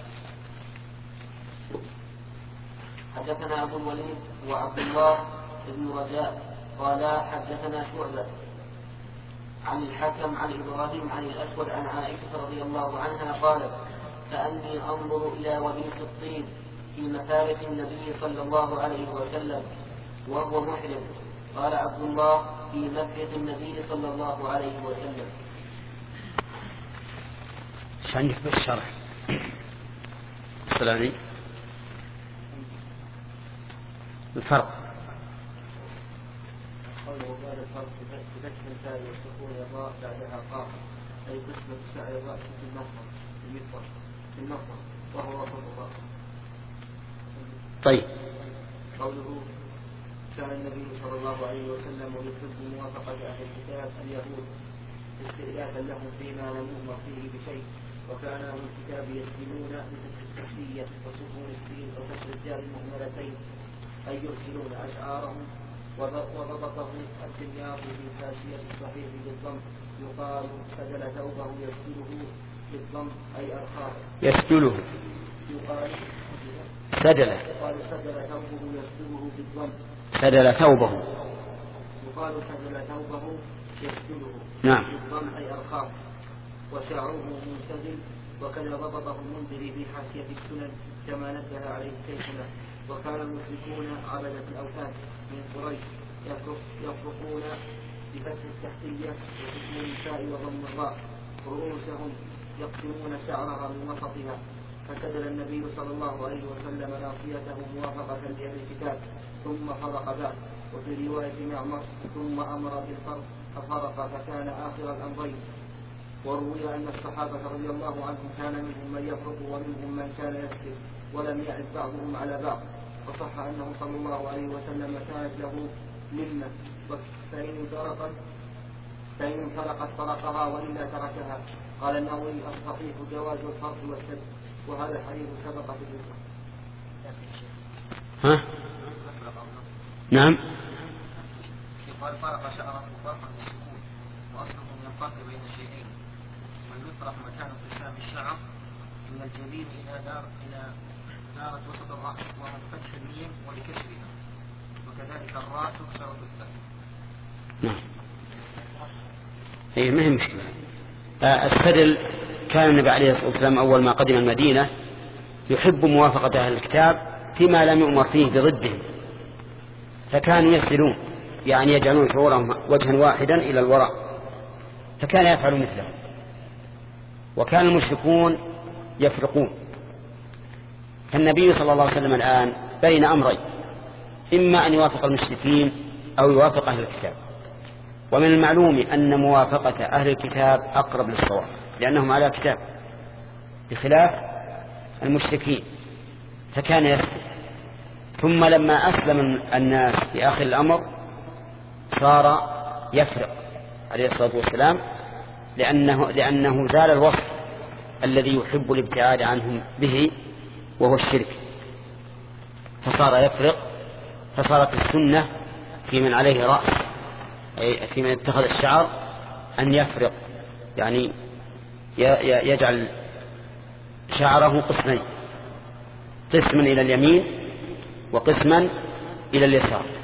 حدثنا أبو الوليد وعبد الله بن رجاء قال حدثنا شعبة عن الحكم عن إبراهيم عن الأسود عن عائشة رضي الله عنها قالت كأني أنظر إلى وبيس الطين في مفارق النبي صلى الله عليه وسلم وهو محرم. قال عبد الله في مفرق النبي صلى الله عليه وسلم. ايش عندك بالشرح؟ السلامي الفرق. قوله بعد الفرق بفتح الفاء وسكون الراء بعدها قاف، أي قسمة شعر الرأس في المفرق وهو وسط الراء. طيب. قوله كان النبي صلى الله عليه وسلم يحب موافقة أهل الكتاب اليهود استئلافا لهم فيما لم يؤمر فيه بشيء، وكان أهل الكتاب يسجلون بفتح التحلية وسكون السين وكسر الدال المهملتين أي يرسلون أشعارهم، وضبطه الدمياط في حاشية الصحيح بالضم يقال سدل ثوبه يسدله بالضم أي أرخاه يسدله يقال سدل ثوبه يسدله بالضم سدل ثوبه يقال سدل ثوبه يسدله نعم بالضم أي أرخاه. وشعره منسدل، وكذا ضبطه المنذري في حاشية السنن كما نبه عليه الشيخنا. وكان المشركون عبدة الأوثان من قريش يفرقون بفتح التحتية وحكم النساء وضم الراء رؤوسهم، يقسمون شعرها من وسطها، فسدل النبي صلى الله عليه وسلم ناصيته موافقة لأهل الكتاب ثم فرق ذاك. وفي رواية معمر ثم أمر بالفرق ففرق فكان آخر الأمرين. وروي أن الصحابة رضي الله عنهم كان منهم من يفرق ومنهم من كان يسكت ولم يعد بعضهم على بعض. وصح أنه صلى الله عليه وسلم كانت له لمة، فإن فرقت فرقها وإلا تركها. قال النووي الصحيح جواز الفرق والسد، وهذا الحديث سبق في الجزء. ها؟ نعم. قال فرق شعره فرقا بالسكون، وأصله من الفرق بين الشيئين، من يفرق مكان انقسام الشعر من الجبين إلى دارت وسط الرأس، وهو بفتح الميم ولكسرها، وكذلك الراء تكسر بالفتح. نعم. ما هي مشكلة. السدل كان النبي عليه الصلاة والسلام أول ما قدم المدينة يحب موافقة أهل الكتاب فيما لم يؤمر فيه بضدهم، فكانوا يسدلون، يعني يجعلون شعورهم وجها واحدا إلى الوراء، فكان يفعل مثله. وكان المشركون يفرقون. فالنبي صلى الله عليه وسلم الآن بين أمرين، إما أن يوافق المشركين أو يوافق أهل الكتاب. ومن المعلوم أن موافقة أهل الكتاب أقرب للصواب لأنهم على كتاب، بخلاف المشركين، فكان يسلم. ثم لما أسلم الناس في آخر الأمر صار يفرق عليه الصلاة والسلام، لأنه زال الوصف الذي يحب الابتعاد عنهم به وهو الشرك، فصار يفرق. فصارت السنة في من عليه رأس، أي في من اتخذ الشعر، أن يفرق، يعني يجعل شعره قسمين، قسما إلى اليمين وقسما إلى اليسار.